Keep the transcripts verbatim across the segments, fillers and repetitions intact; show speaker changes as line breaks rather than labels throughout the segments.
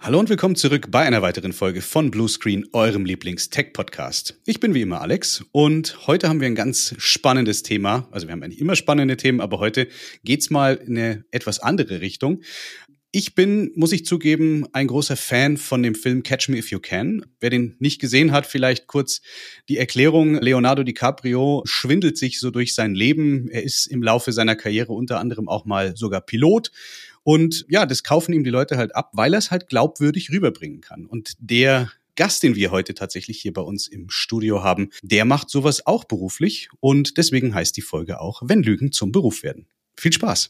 Hallo und willkommen zurück bei einer weiteren Folge von Bluescreen, eurem Lieblings-Tech-Podcast. Ich bin wie immer Alex und heute haben wir ein ganz spannendes Thema. Also wir haben eigentlich immer spannende Themen, aber heute geht's mal in eine etwas andere Richtung. Ich bin, muss ich zugeben, ein großer Fan von dem Film Catch Me If You Can. Wer den nicht gesehen hat, vielleicht kurz die Erklärung. Leonardo DiCaprio schwindelt sich so durch sein Leben. Er ist im Laufe seiner Karriere unter anderem auch mal sogar Pilot. Und ja, das kaufen ihm die Leute halt ab, weil er es halt glaubwürdig rüberbringen kann. Und der Gast, den wir heute tatsächlich hier bei uns im Studio haben, der macht sowas auch beruflich. Und deswegen heißt die Folge auch, wenn Lügen zum Beruf werden. Viel Spaß!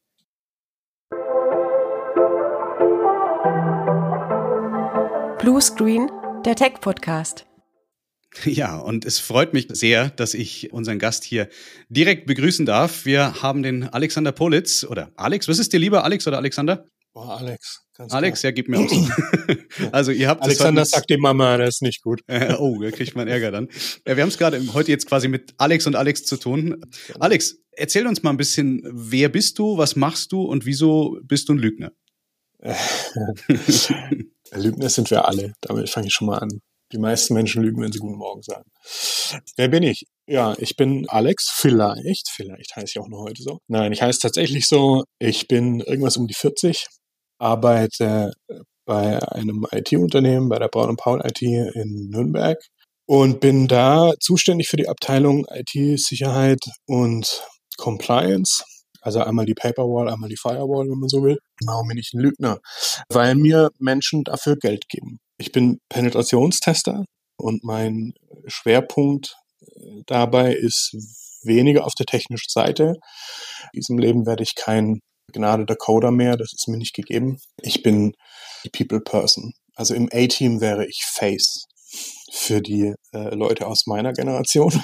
Bluescreen, der Tech-Podcast.
Ja, und es freut mich sehr, dass ich unseren Gast hier direkt begrüßen darf. Wir haben den Alexander Politz, oder Alex, was ist dir lieber, Alex oder Alexander?
Oh, Alex. Ganz
Alex,
klar.
ja, gib mir auch so. Also ihr habt
Alexander das sagt die Mama, das ist nicht gut.
Äh, oh, da kriegt man Ärger dann. Ja, wir haben es gerade heute jetzt quasi mit Alex und Alex zu tun. Genau. Alex, erzähl uns mal ein bisschen, wer bist du, was machst du und wieso bist du ein Lügner?
Lügner sind wir alle, damit fange ich schon mal an. Die meisten Menschen lügen, wenn sie Guten Morgen sagen. Wer bin ich? Ja, ich bin Alex, vielleicht, vielleicht heiße ich auch noch heute so. Nein, ich heiße tatsächlich so, ich bin irgendwas um die vierzig, arbeite bei einem I T-Unternehmen, bei der Braun und Paul I T in Nürnberg und bin da zuständig für die Abteilung I T-Sicherheit und Compliance. Also einmal die Paperwall, einmal die Firewall, wenn man so will. Warum bin ich ein Lügner? Weil mir Menschen dafür Geld geben. Ich bin Penetrationstester und mein Schwerpunkt dabei ist weniger auf der technischen Seite. In diesem Leben werde ich kein begnadeter Coder mehr, das ist mir nicht gegeben. Ich bin die People Person. Also im A-Team wäre ich Face für die äh, Leute aus meiner Generation.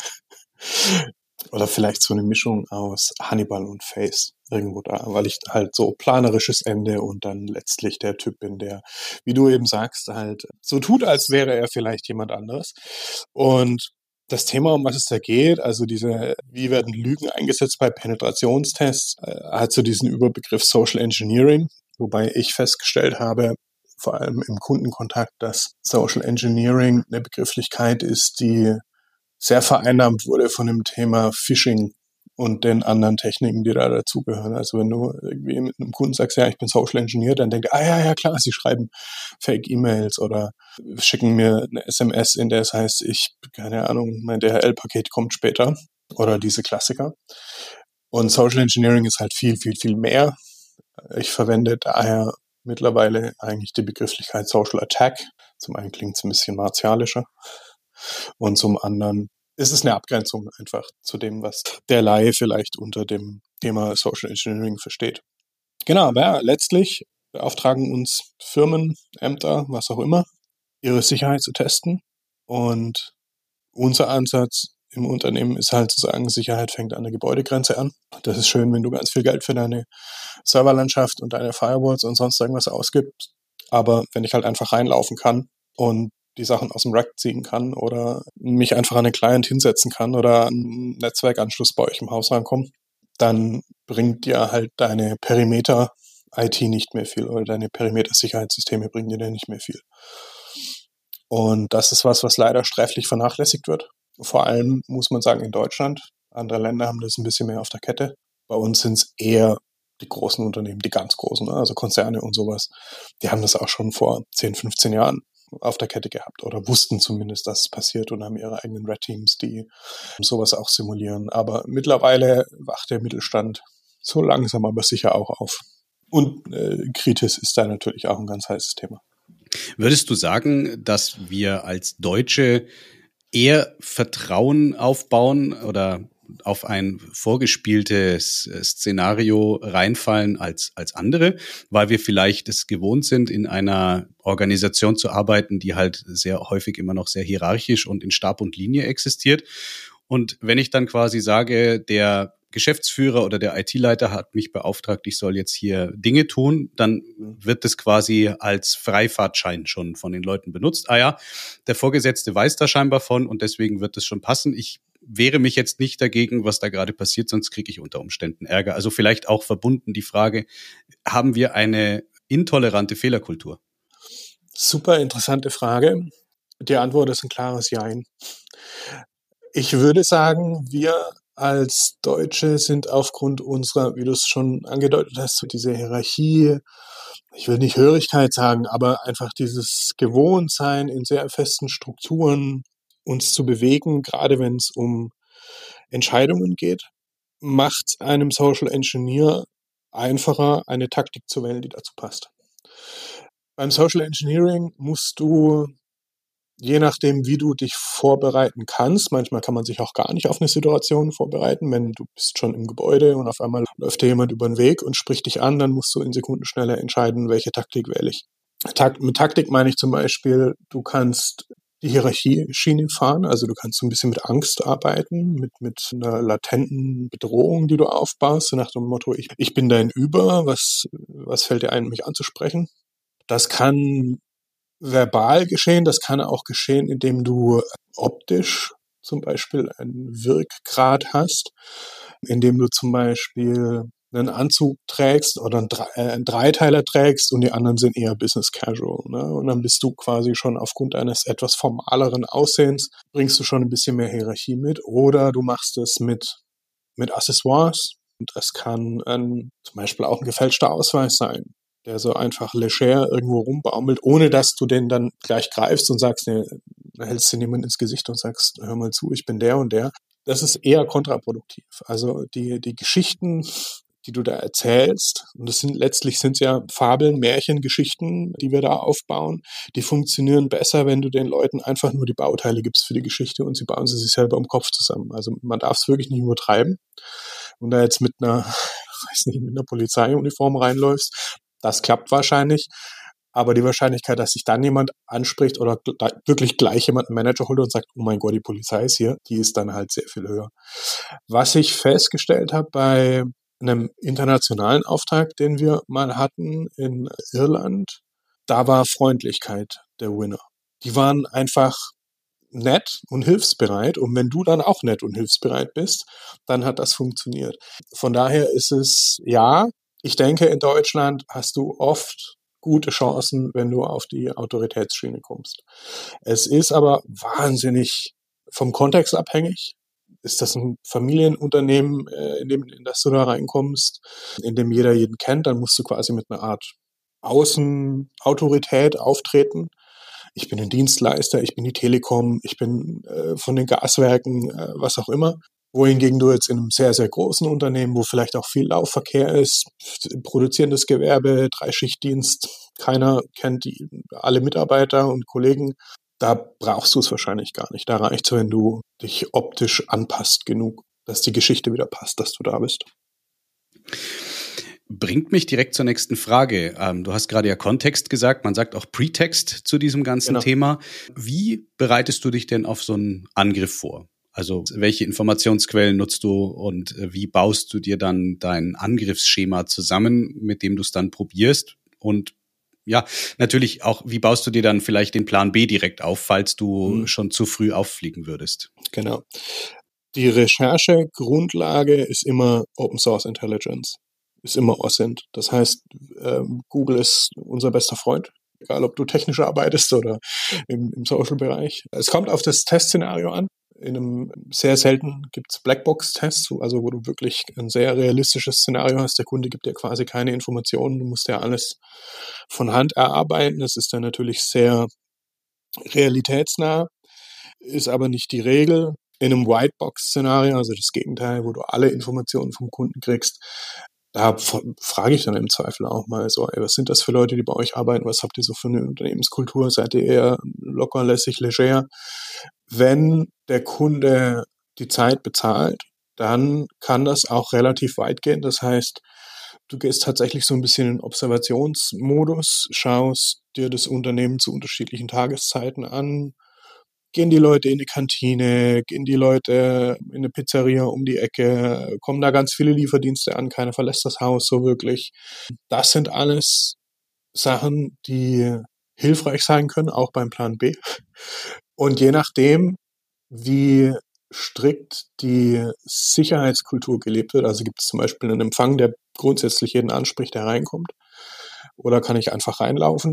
Oder vielleicht so eine Mischung aus Hannibal und Face irgendwo da, weil ich halt so planerisches Ende und dann letztlich der Typ bin, der, wie du eben sagst, halt so tut, als wäre er vielleicht jemand anderes. Und das Thema, um was es da geht, also diese, wie werden Lügen eingesetzt bei Penetrationstests, äh, hat so diesen Überbegriff Social Engineering, wobei ich festgestellt habe, vor allem im Kundenkontakt, dass Social Engineering eine Begrifflichkeit ist, die sehr vereinnahmt wurde von dem Thema Phishing und den anderen Techniken, die da dazugehören. Also wenn du irgendwie mit einem Kunden sagst, ja, ich bin Social Engineer, dann denkt er, ah ja, ja klar, sie schreiben Fake-E-Mails oder schicken mir eine S M S, in der es heißt, ich, keine Ahnung, mein D H L-Paket kommt später oder diese Klassiker. Und Social Engineering ist halt viel, viel, viel mehr. Ich verwende daher mittlerweile eigentlich die Begrifflichkeit Social Attack. Zum einen klingt es ein bisschen martialischer. Und zum anderen ist es eine Abgrenzung einfach zu dem, was der Laie vielleicht unter dem Thema Social Engineering versteht. Genau, aber ja, letztlich beauftragen uns Firmen, Ämter, was auch immer, ihre Sicherheit zu testen. Und unser Ansatz im Unternehmen ist halt zu sagen, Sicherheit fängt an der Gebäudegrenze an. Das ist schön, wenn du ganz viel Geld für deine Serverlandschaft und deine Firewalls und sonst irgendwas ausgibst. Aber wenn ich halt einfach reinlaufen kann und die Sachen aus dem Rack ziehen kann oder mich einfach an den Client hinsetzen kann oder an einen Netzwerkanschluss bei euch im Haus rankommen, dann bringt dir halt deine Perimeter-I T nicht mehr viel oder deine Perimeter-Sicherheitssysteme bringen dir nicht mehr viel. Und das ist was, was leider sträflich vernachlässigt wird. Vor allem muss man sagen in Deutschland. Andere Länder haben das ein bisschen mehr auf der Kette. Bei uns sind es eher die großen Unternehmen, die ganz großen, also Konzerne und sowas. Die haben das auch schon vor zehn, fünfzehn Jahren auf der Kette gehabt oder wussten zumindest, dass es passiert und haben ihre eigenen Red Teams, die sowas auch simulieren. Aber mittlerweile wacht der Mittelstand so langsam aber sicher auch auf. Und äh, Kritis ist da natürlich auch ein ganz heißes Thema.
Würdest du sagen, dass wir als Deutsche eher Vertrauen aufbauen oder auf ein vorgespieltes Szenario reinfallen als, als andere, weil wir vielleicht es gewohnt sind, in einer Organisation zu arbeiten, die halt sehr häufig immer noch sehr hierarchisch und in Stab und Linie existiert. Und wenn ich dann quasi sage, der Geschäftsführer oder der I T-Leiter hat mich beauftragt, ich soll jetzt hier Dinge tun, dann wird das quasi als Freifahrtschein schon von den Leuten benutzt. Ah ja, der Vorgesetzte weiß da scheinbar von und deswegen wird es schon passen. Ich wehre mich jetzt nicht dagegen, was da gerade passiert, sonst kriege ich unter Umständen Ärger. Also vielleicht auch verbunden die Frage, haben wir eine intolerante Fehlerkultur?
Super interessante Frage. Die Antwort ist ein klares Jein. Ich würde sagen, wir als Deutsche sind aufgrund unserer, wie du es schon angedeutet hast, diese Hierarchie, ich will nicht Hörigkeit sagen, aber einfach dieses Gewohntsein in sehr festen Strukturen uns zu bewegen, gerade wenn es um Entscheidungen geht, macht einem Social Engineer einfacher, eine Taktik zu wählen, die dazu passt. Beim Social Engineering musst du, je nachdem, wie du dich vorbereiten kannst, manchmal kann man sich auch gar nicht auf eine Situation vorbereiten, wenn du bist schon im Gebäude und auf einmal läuft dir jemand über den Weg und spricht dich an, dann musst du in Sekundenschnelle entscheiden, welche Taktik wähle ich. Takt, mit Taktik meine ich zum Beispiel, du kannst die Hierarchieschiene fahren, also du kannst so ein bisschen mit Angst arbeiten, mit, mit einer latenten Bedrohung, die du aufbaust, so nach dem Motto, ich, ich bin dein Über, was, was fällt dir ein, mich anzusprechen? Das kann verbal geschehen, das kann auch geschehen, indem du optisch zum Beispiel einen Wirkgrad hast, indem du zum Beispiel einen Anzug trägst oder einen, Dre- äh, einen Dreiteiler trägst und die anderen sind eher Business Casual. Ne? Und dann bist du quasi schon aufgrund eines etwas formaleren Aussehens, bringst du schon ein bisschen mehr Hierarchie mit. Oder du machst es mit, mit Accessoires. Und das kann ein, zum Beispiel auch ein gefälschter Ausweis sein, der so einfach leger irgendwo rumbaumelt, ohne dass du den dann gleich greifst und sagst, ne, hältst du jemand ins Gesicht und sagst, hör mal zu, ich bin der und der. Das ist eher kontraproduktiv. Also die, die Geschichten, die du da erzählst, und das sind letztlich sind es ja Fabeln, Märchen, Geschichten, die wir da aufbauen, die funktionieren besser, wenn du den Leuten einfach nur die Bauteile gibst für die Geschichte und sie bauen sie sich selber im Kopf zusammen. Also man darf es wirklich nicht übertreiben. Und da jetzt mit einer, weiß nicht, mit einer Polizeiuniform reinläufst, das klappt wahrscheinlich. Aber die Wahrscheinlichkeit, dass sich dann jemand anspricht oder gl- wirklich gleich jemand einen Manager holt und sagt, oh mein Gott, die Polizei ist hier, die ist dann halt sehr viel höher. Was ich festgestellt habe bei einem internationalen Auftrag, den wir mal hatten in Irland, da war Freundlichkeit der Winner. Die waren einfach nett und hilfsbereit. Und wenn du dann auch nett und hilfsbereit bist, dann hat das funktioniert. Von daher ist es, ja, ich denke, in Deutschland hast du oft gute Chancen, wenn du auf die Autoritätsschiene kommst. Es ist aber wahnsinnig vom Kontext abhängig. Ist das ein Familienunternehmen, äh, in dem in das du da reinkommst, in dem jeder jeden kennt, dann musst du quasi mit einer Art Außenautorität auftreten. Ich bin ein Dienstleister, ich bin die Telekom, ich bin äh, von den Gaswerken, äh, was auch immer. Wohingegen du jetzt in einem sehr, sehr großen Unternehmen, wo vielleicht auch viel Laufverkehr ist, produzierendes Gewerbe, Dreischichtdienst, keiner kennt die, alle Mitarbeiter und Kollegen, da brauchst du es wahrscheinlich gar nicht. Da reicht es, wenn du dich optisch anpasst genug, dass die Geschichte wieder passt, dass du da bist.
Bringt mich direkt zur nächsten Frage. Ähm, du hast gerade ja Kontext gesagt, man sagt auch Pretext zu diesem ganzen
Genau.
Thema. Wie bereitest du dich denn auf so einen Angriff vor? Also welche Informationsquellen nutzt du und äh, wie baust du dir dann dein Angriffsschema zusammen, mit dem du es dann probierst? Und ja, natürlich auch, wie baust du dir dann vielleicht den Plan B direkt auf, falls du
Mhm.
schon zu früh auffliegen würdest?
Genau. Die Recherchegrundlage ist immer Open Source Intelligence, ist immer O S I N T. Das heißt, ähm, Google ist unser bester Freund, egal ob du technisch arbeitest oder im, im Social-Bereich. Es kommt auf das Testszenario an. In einem sehr selten gibt es Blackbox-Tests, also wo du wirklich ein sehr realistisches Szenario hast. Der Kunde gibt dir quasi keine Informationen, du musst ja alles von Hand erarbeiten. Das ist dann natürlich sehr realitätsnah, ist aber nicht die Regel. In einem Whitebox-Szenario, also das Gegenteil, wo du alle Informationen vom Kunden kriegst, da f- frage ich dann im Zweifel auch mal so, ey, was sind das für Leute, die bei euch arbeiten? Was habt ihr so für eine Unternehmenskultur? Seid ihr eher locker, lässig, leger? Wenn der Kunde die Zeit bezahlt, dann kann das auch relativ weit gehen. Das heißt, du gehst tatsächlich so ein bisschen in Observationsmodus, schaust dir das Unternehmen zu unterschiedlichen Tageszeiten an. Gehen die Leute in die Kantine, gehen die Leute in eine Pizzeria um die Ecke, kommen da ganz viele Lieferdienste an, keiner verlässt das Haus so wirklich. Das sind alles Sachen, die hilfreich sein können, auch beim Plan B. Und je nachdem, wie strikt die Sicherheitskultur gelebt wird, also gibt es zum Beispiel einen Empfang, der grundsätzlich jeden anspricht, der reinkommt, oder kann ich einfach reinlaufen?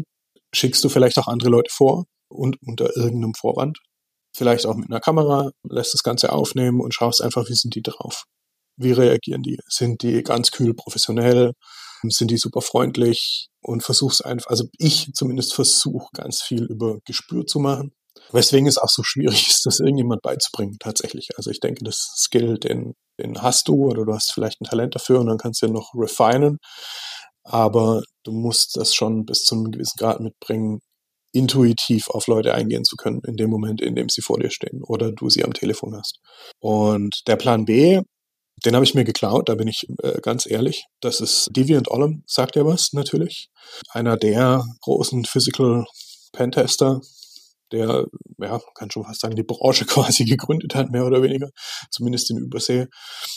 schickst du vielleicht auch andere Leute vor und unter irgendeinem Vorwand. Vielleicht auch mit einer Kamera, lässt das Ganze aufnehmen und schaust einfach, wie sind die drauf. Wie reagieren die? Sind die ganz kühl professionell? Sind die super freundlich? Und versuch's einfach, also ich zumindest versuche ganz viel über Gespür zu machen. Weswegen es auch so schwierig ist, das irgendjemand beizubringen tatsächlich. Also ich denke, das Skill, den, den hast du oder du hast vielleicht ein Talent dafür und dann kannst du ja noch refinen. Aber du musst das schon bis zu einem gewissen Grad mitbringen, intuitiv auf Leute eingehen zu können in dem Moment, in dem sie vor dir stehen oder du sie am Telefon hast. Und der Plan B, den habe ich mir geklaut, da bin ich äh, ganz ehrlich. Das ist Deviant Ollam, sagt ja was natürlich. Einer der großen Physical Pentester, der, ja, kann schon fast sagen, die Branche quasi gegründet hat, mehr oder weniger, zumindest in Übersee.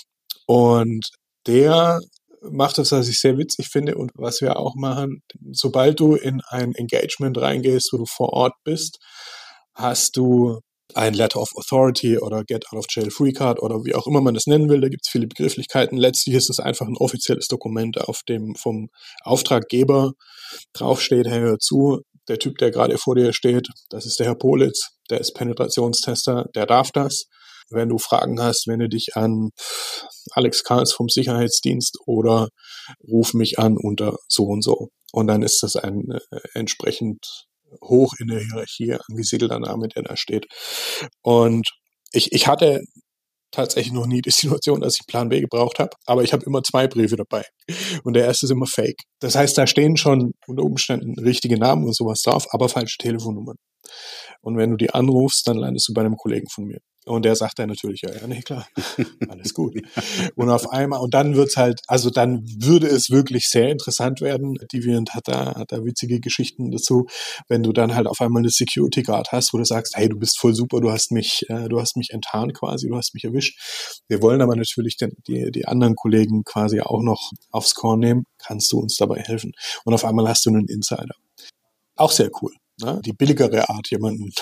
Und der macht das, was ich sehr witzig finde und was wir auch machen. Sobald du in ein Engagement reingehst, wo du vor Ort bist, hast du ein Letter of Authority oder Get Out of Jail Free Card oder wie auch immer man das nennen will. Da gibt es viele Begrifflichkeiten. Letztlich ist es einfach ein offizielles Dokument, auf dem vom Auftraggeber draufsteht, hey, hör zu, der Typ, der gerade vor dir steht, das ist der Herr Politz, der ist Penetrationstester, der darf das. Wenn du Fragen hast, wende dich an Alex Karls vom Sicherheitsdienst oder ruf mich an unter so und so. Und dann ist das ein äh, entsprechend hoch in der Hierarchie angesiedelter Name, der da steht. Und ich, ich hatte tatsächlich noch nie die Situation, dass ich Plan B gebraucht habe, aber ich habe immer zwei Briefe dabei. Und der erste ist immer fake. Das heißt, da stehen schon unter Umständen richtige Namen und sowas drauf, aber falsche Telefonnummern. Und wenn du die anrufst, dann landest du bei einem Kollegen von mir. Und der sagt dann natürlich, ja, ja, nee, klar, alles gut. Und auf einmal, und dann wird's halt, also dann würde es wirklich sehr interessant werden. Deviant hat da, hat da witzige Geschichten dazu, wenn du dann halt auf einmal eine Security Guard hast, wo du sagst, hey, du bist voll super, du hast mich, äh, du hast mich enttarnt quasi, du hast mich erwischt. Wir wollen aber natürlich den, die, die anderen Kollegen quasi auch noch aufs Korn nehmen. Kannst du uns dabei helfen? Und auf einmal hast du einen Insider. Auch sehr cool. Die billigere Art, jemanden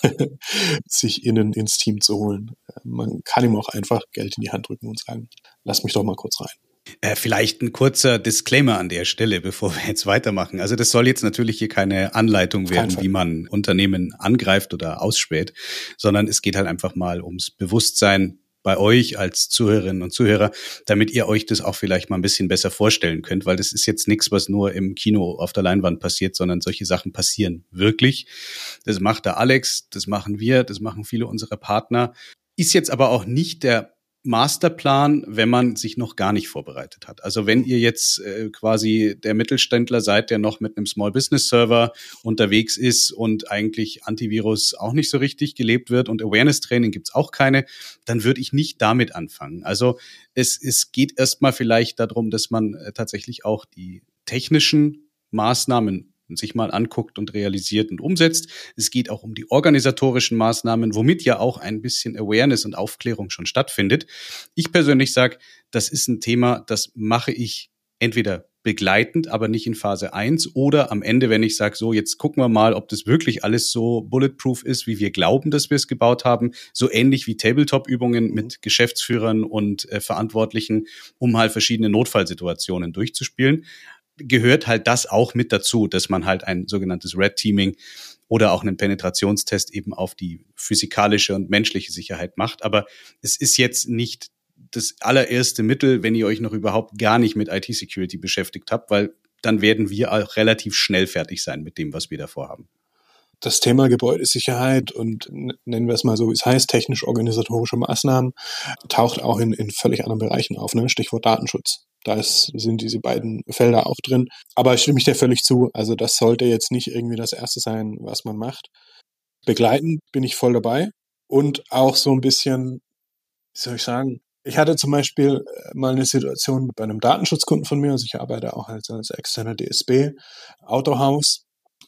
sich innen ins Team zu holen. Man kann ihm auch einfach Geld in die Hand drücken und sagen, lass mich doch mal kurz rein.
Äh, vielleicht ein kurzer Disclaimer an der Stelle, bevor wir jetzt weitermachen. Also das soll jetzt natürlich hier keine Anleitung werden, wie man Unternehmen angreift oder ausspäht, sondern es geht halt einfach mal ums Bewusstsein bei euch als Zuhörerinnen und Zuhörer, damit ihr euch das auch vielleicht mal ein bisschen besser vorstellen könnt, weil das ist jetzt nichts, was nur im Kino auf der Leinwand passiert, sondern solche Sachen passieren wirklich. Das macht der Alex, das machen wir, das machen viele unserer Partner. Ist jetzt aber auch nicht der Masterplan, wenn man sich noch gar nicht vorbereitet hat. Also wenn ihr jetzt äh, quasi der Mittelständler seid, der noch mit einem Small Business Server unterwegs ist und eigentlich Antivirus auch nicht so richtig gelebt wird und Awareness Training gibt's auch keine, dann würde ich nicht damit anfangen. Also es, es geht erstmal vielleicht darum, dass man äh, tatsächlich auch die technischen Maßnahmen sich mal anguckt und realisiert und umsetzt. Es geht auch um die organisatorischen Maßnahmen, womit ja auch ein bisschen Awareness und Aufklärung schon stattfindet. Ich persönlich sage, das ist ein Thema, das mache ich entweder begleitend, aber nicht in Phase eins oder am Ende, wenn ich sage, so jetzt gucken wir mal, ob das wirklich alles so bulletproof ist, wie wir glauben, dass wir es gebaut haben, so ähnlich wie Tabletop-Übungen mit Geschäftsführern und äh, Verantwortlichen, um halt verschiedene Notfallsituationen durchzuspielen. Gehört halt das auch mit dazu, dass man halt ein sogenanntes Red Teaming oder auch einen Penetrationstest eben auf die physikalische und menschliche Sicherheit macht. Aber es ist jetzt nicht das allererste Mittel, wenn ihr euch noch überhaupt gar nicht mit I T-Security beschäftigt habt, weil dann werden wir auch relativ schnell fertig sein mit dem, was wir davor haben.
Das Thema Gebäudesicherheit und nennen wir es mal so, wie es heißt, technisch-organisatorische Maßnahmen, taucht auch in, in völlig anderen Bereichen auf, ne? Stichwort Datenschutz. Da ist, sind diese beiden Felder auch drin. Aber ich stimme mich dir völlig zu. Also das sollte jetzt nicht irgendwie das Erste sein, was man macht. Begleitend bin ich voll dabei. Und auch so ein bisschen, wie soll ich sagen, ich hatte zum Beispiel mal eine Situation bei einem Datenschutzkunden von mir. Also ich arbeite auch als, als externer D S B, Autohaus.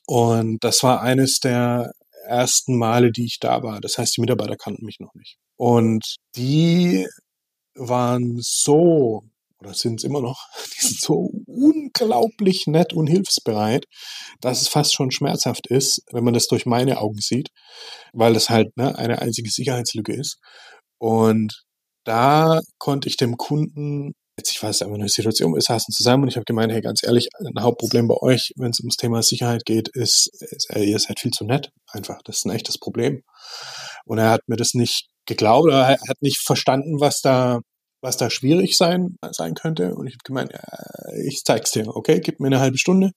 Und das war eines der ersten Male, die ich da war. Das heißt, die Mitarbeiter kannten mich noch nicht. Und die waren so, oder sind es immer noch, die sind so unglaublich nett und hilfsbereit, dass es fast schon schmerzhaft ist, wenn man das durch meine Augen sieht, weil das halt ne, eine einzige Sicherheitslücke ist. Und da konnte ich dem Kunden Jetzt, ich weiß, aber eine Situation, wir saßen zusammen und ich habe gemeint, hey, ganz ehrlich, ein Hauptproblem bei euch, wenn es ums Thema Sicherheit geht, ist, ist äh, ihr seid viel zu nett. Einfach, das ist ein echtes Problem. Und er hat mir das nicht geglaubt, oder er hat nicht verstanden, was da, was da schwierig sein, sein könnte. Und ich habe gemeint, ja, ich zeig's dir, okay, gib mir eine halbe Stunde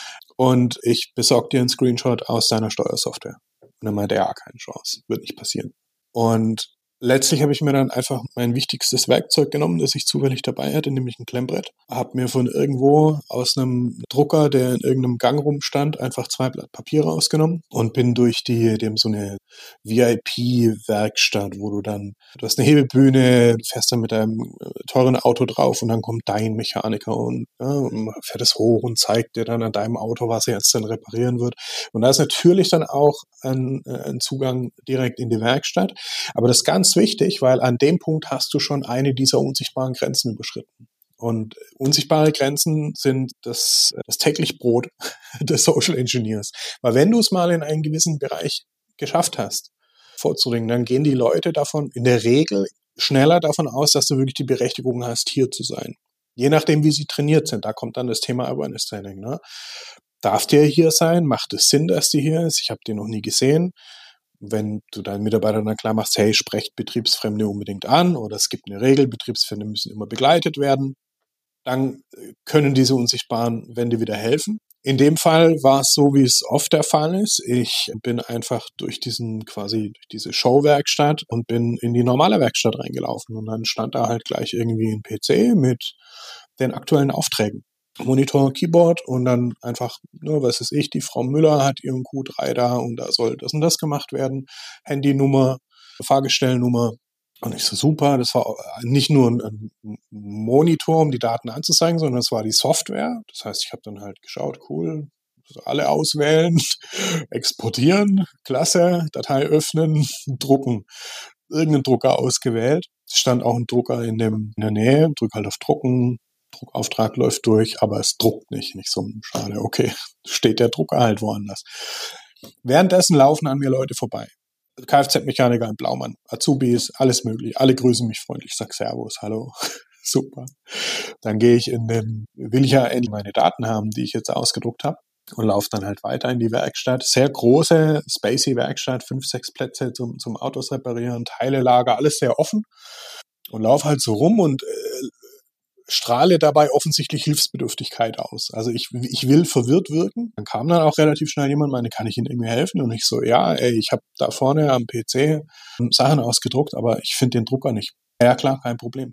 und ich besorge dir einen Screenshot aus deiner Steuersoftware. Und dann meinte er, ja, keine Chance, wird nicht passieren. Und letztlich habe ich mir dann einfach mein wichtigstes Werkzeug genommen, das ich zufällig dabei hatte, nämlich ein Klemmbrett. Habe mir von irgendwo aus einem Drucker, der in irgendeinem Gang rumstand, einfach zwei Blatt Papier rausgenommen und bin durch die, dem so eine V I P-Werkstatt, wo du dann, du hast eine Hebebühne, fährst dann mit deinem teuren Auto drauf und dann kommt dein Mechaniker und, ja, und fährt es hoch und zeigt dir dann an deinem Auto, was er jetzt dann reparieren wird. Und da ist natürlich dann auch ein, ein Zugang direkt in die Werkstatt. Aber das Ganze wichtig, weil an dem Punkt hast du schon eine dieser unsichtbaren Grenzen überschritten. Und unsichtbare Grenzen sind das, das täglich Brot des Social Engineers. Weil wenn du es mal in einen gewissen Bereich geschafft hast, vorzudringen, dann gehen die Leute davon in der Regel schneller davon aus, dass du wirklich die Berechtigung hast, hier zu sein. Je nachdem, wie sie trainiert sind. Da kommt dann das Thema Awareness Training. Ne? Darf der hier sein? Macht es Sinn, dass die hier ist? Ich habe den noch nie gesehen. Wenn du deinen Mitarbeitern dann klar machst, hey, sprecht Betriebsfremde unbedingt an oder es gibt eine Regel, Betriebsfremde müssen immer begleitet werden, dann können diese unsichtbaren Wände wieder helfen. In dem Fall war es so, wie es oft der Fall ist. Ich bin einfach durch diesen quasi durch diese Showwerkstatt und bin in die normale Werkstatt reingelaufen und dann stand da halt gleich irgendwie ein P C mit den aktuellen Aufträgen. Monitor, Keyboard und dann einfach, ne, was weiß ich, die Frau Müller hat ihren Q drei da und da soll das und das gemacht werden. Handynummer, Fahrgestellnummer. Und ich so, super, das war nicht nur ein Monitor, um die Daten anzuzeigen, sondern es war die Software. Das heißt, ich habe dann halt geschaut, cool, alle auswählen, exportieren, klasse, Datei öffnen, drucken. Irgendeinen Drucker ausgewählt. Es stand auch ein Drucker in, dem, in der Nähe, drück halt auf Drucken. Druckauftrag läuft durch, aber es druckt nicht. Nicht so, schade, okay, steht der Drucker halt woanders. Währenddessen laufen an mir Leute vorbei. Kfz-Mechaniker in Blaumann, Azubis, alles möglich. Alle grüßen mich freundlich, sag Servus, hallo, super. Dann gehe ich in den, will ich ja endlich meine Daten haben, die ich jetzt ausgedruckt habe und laufe dann halt weiter in die Werkstatt. Sehr große, spacey Werkstatt, fünf, sechs Plätze zum, zum Autos reparieren, Teilelager, alles sehr offen und laufe halt so rum und äh, strahle dabei offensichtlich Hilfsbedürftigkeit aus. Also ich, ich will verwirrt wirken. Dann kam dann auch relativ schnell jemand, meine, kann ich Ihnen irgendwie helfen? Und ich so, ja, ey, ich habe da vorne am P C Sachen ausgedruckt, aber ich finde den Drucker nicht. Ja klar, kein Problem.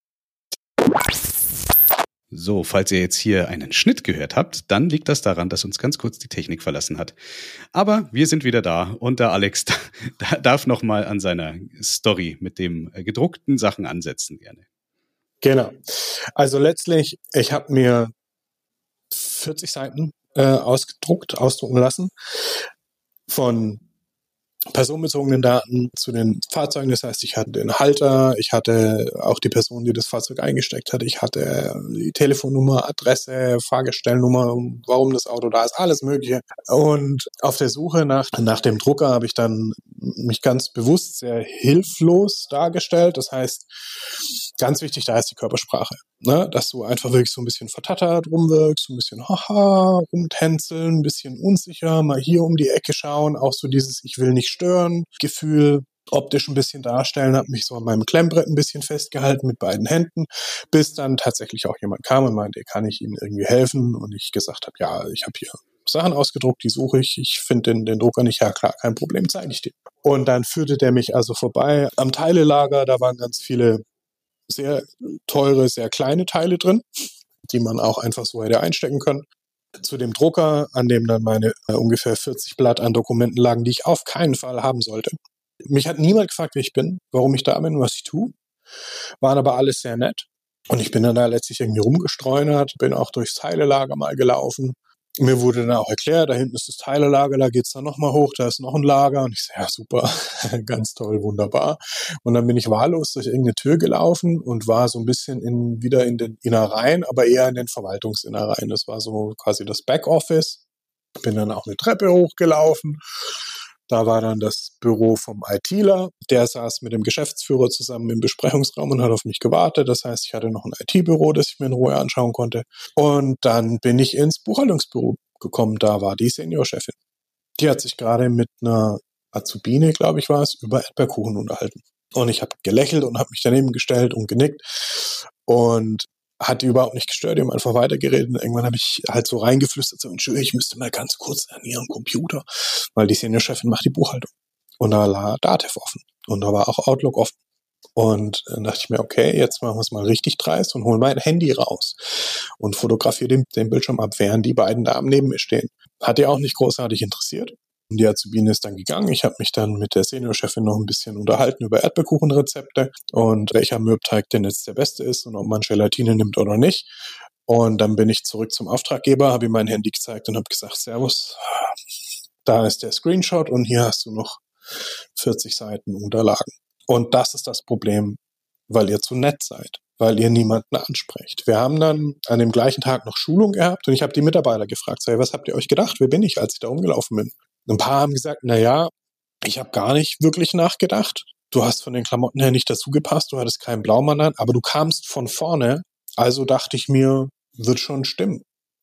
So, falls ihr jetzt hier einen Schnitt gehört habt, dann liegt das daran, dass uns ganz kurz die Technik verlassen hat. Aber wir sind wieder da und der Alex da, darf nochmal an seiner Story mit dem gedruckten Sachen ansetzen gerne.
Genau. Also letztlich, ich habe mir vierzig Seiten äh, ausgedruckt, ausdrucken lassen von personenbezogenen Daten zu den Fahrzeugen. Das heißt, ich hatte den Halter, ich hatte auch die Person, die das Fahrzeug eingesteckt hat, ich hatte die Telefonnummer, Adresse, Fahrgestellnummer, warum das Auto da ist, alles Mögliche. Und auf der Suche nach, nach dem Drucker habe ich dann mich ganz bewusst sehr hilflos dargestellt. Das heißt, ganz wichtig, da ist die Körpersprache. Ne? Dass du einfach wirklich so ein bisschen vertattert rumwirkst, so ein bisschen haha, rumtänzeln, ein bisschen unsicher, mal hier um die Ecke schauen, auch so dieses Ich will nicht stören Gefühl optisch ein bisschen darstellen, habe mich so an meinem Klemmbrett ein bisschen festgehalten mit beiden Händen, bis dann tatsächlich auch jemand kam und meinte, kann ich Ihnen irgendwie helfen? Und ich gesagt habe, ja, ich habe hier Sachen ausgedruckt, die suche ich, ich finde den, den Drucker nicht, ja klar, kein Problem, zeige ich dir. Und dann führte der mich also vorbei am Teilelager, da waren ganz viele sehr teure, sehr kleine Teile drin, die man auch einfach so hätte einstecken können. Zu dem Drucker, an dem dann meine äh, ungefähr vierzig Blatt an Dokumenten lagen, die ich auf keinen Fall haben sollte. Mich hat niemand gefragt, wer ich bin, warum ich da bin, was ich tue. Waren aber alles sehr nett. Und ich bin dann da letztlich irgendwie rumgestreunert, bin auch durchs Teilelager mal gelaufen. Mir wurde dann auch erklärt, da hinten ist das Teilelager, da geht's dann nochmal hoch, da ist noch ein Lager. Und ich so, ja super, ganz toll, wunderbar. Und dann bin ich wahllos durch irgendeine Tür gelaufen und war so ein bisschen in, wieder in den Innereien, aber eher in den Verwaltungsinnereien. Das war so quasi das Backoffice. Bin dann auch eine Treppe hochgelaufen Da war dann das Büro vom ITler, der saß mit dem Geschäftsführer zusammen im Besprechungsraum und hat auf mich gewartet. Das heißt, ich hatte noch ein I T-Büro, das ich mir in Ruhe anschauen konnte. Und dann bin ich ins Buchhaltungsbüro gekommen. Da war die Seniorchefin. Die hat sich gerade mit einer Azubine, glaube ich, war es, über Erdbeerkuchen unterhalten. Und ich habe gelächelt und habe mich daneben gestellt und genickt und hat die überhaupt nicht gestört, die haben einfach weitergeredet. Und irgendwann habe ich halt so reingeflüstert, so, Entschuldigung, ich müsste mal ganz kurz an ihrem Computer, weil die Seniorchefin macht die Buchhaltung. Und da war Datev offen und da war auch Outlook offen. Und dann dachte ich mir, okay, jetzt machen wir es mal richtig dreist und holen mein Handy raus und fotografiere den, den Bildschirm ab, während die beiden Damen neben mir stehen. Hat die auch nicht großartig interessiert. Und die Azubine ist dann gegangen. Ich habe mich dann mit der Seniorchefin noch ein bisschen unterhalten über Erdbeerkuchenrezepte und welcher Mürbteig denn jetzt der beste ist und ob man Gelatine nimmt oder nicht. Und dann bin ich zurück zum Auftraggeber, habe ihm mein Handy gezeigt und habe gesagt, Servus, da ist der Screenshot und hier hast du noch vierzig Seiten Unterlagen. Und das ist das Problem, weil ihr zu nett seid, weil ihr niemanden ansprecht. Wir haben dann an dem gleichen Tag noch Schulung gehabt und ich habe die Mitarbeiter gefragt, so, was habt ihr euch gedacht, wer bin ich, als ich da rumgelaufen bin? Ein paar haben gesagt, na ja, ich habe gar nicht wirklich nachgedacht. Du hast von den Klamotten her nicht dazu gepasst, du hattest keinen Blaumann an, aber du kamst von vorne, also dachte ich mir, wird schon stimmen.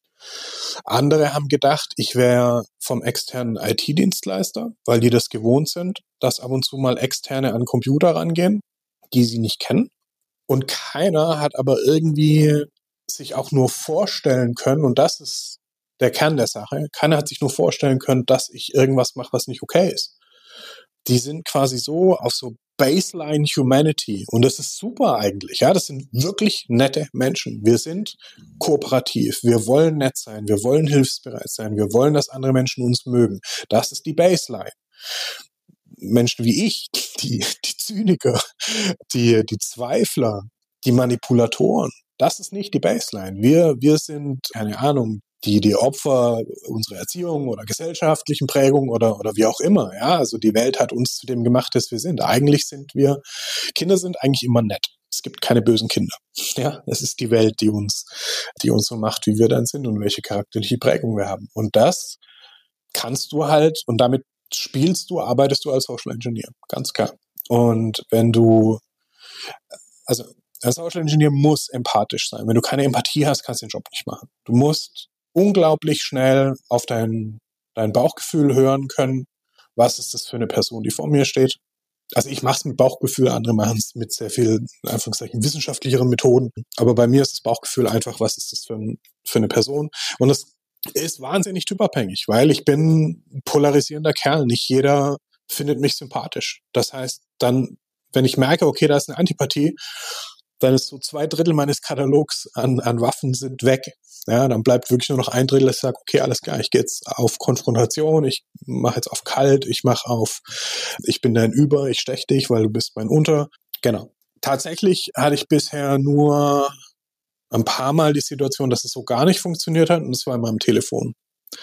Andere haben gedacht, ich wäre vom externen I T-Dienstleister, weil die das gewohnt sind, dass ab und zu mal Externe an Computer rangehen, die sie nicht kennen. Und keiner hat aber irgendwie sich auch nur vorstellen können, und das ist der Kern der Sache, keiner hat sich nur vorstellen können, dass ich irgendwas mache, was nicht okay ist. Die sind quasi so auf so Baseline Humanity und das ist super eigentlich. Ja, das sind wirklich nette Menschen. Wir sind kooperativ, wir wollen nett sein, wir wollen hilfsbereit sein, wir wollen, dass andere Menschen uns mögen. Das ist die Baseline. Menschen wie ich, die, die Zyniker, die, die Zweifler, die Manipulatoren, das ist nicht die Baseline. Wir, wir sind, keine Ahnung, die, die Opfer unserer Erziehung oder gesellschaftlichen Prägung oder, oder wie auch immer. Ja, also die Welt hat uns zu dem gemacht, dass wir sind. Eigentlich sind wir, Kinder sind eigentlich immer nett. Es gibt keine bösen Kinder. Ja, es ist die Welt, die uns, die uns so macht, wie wir dann sind und welche charakterliche Prägung wir haben. Und das kannst du halt, und damit spielst du, arbeitest du als Social Engineer. Ganz klar. Und wenn du, also, ein Social Engineer muss empathisch sein. Wenn du keine Empathie hast, kannst du den Job nicht machen. Du musst unglaublich schnell auf dein, dein Bauchgefühl hören können. Was ist das für eine Person, die vor mir steht? Also ich mache es mit Bauchgefühl, andere machen es mit sehr viel, in Anführungszeichen, wissenschaftlicheren Methoden. Aber bei mir ist das Bauchgefühl einfach, was ist das für, ein, für eine Person? Und es ist wahnsinnig typabhängig, weil ich bin ein polarisierender Kerl. Nicht jeder findet mich sympathisch. Das heißt, dann, wenn ich merke, okay, da ist eine Antipathie, dann ist so zwei Drittel meines Katalogs an, an Waffen sind weg. Ja, dann bleibt wirklich nur noch ein Drittel, das sagt, okay, alles klar, ich gehe jetzt auf Konfrontation, ich mache jetzt auf kalt, ich mache auf, ich bin dein Über, ich stech dich, weil du bist mein Unter. Genau. Tatsächlich hatte ich bisher nur ein paar Mal die Situation, dass es so gar nicht funktioniert hat, und das war immer am Telefon.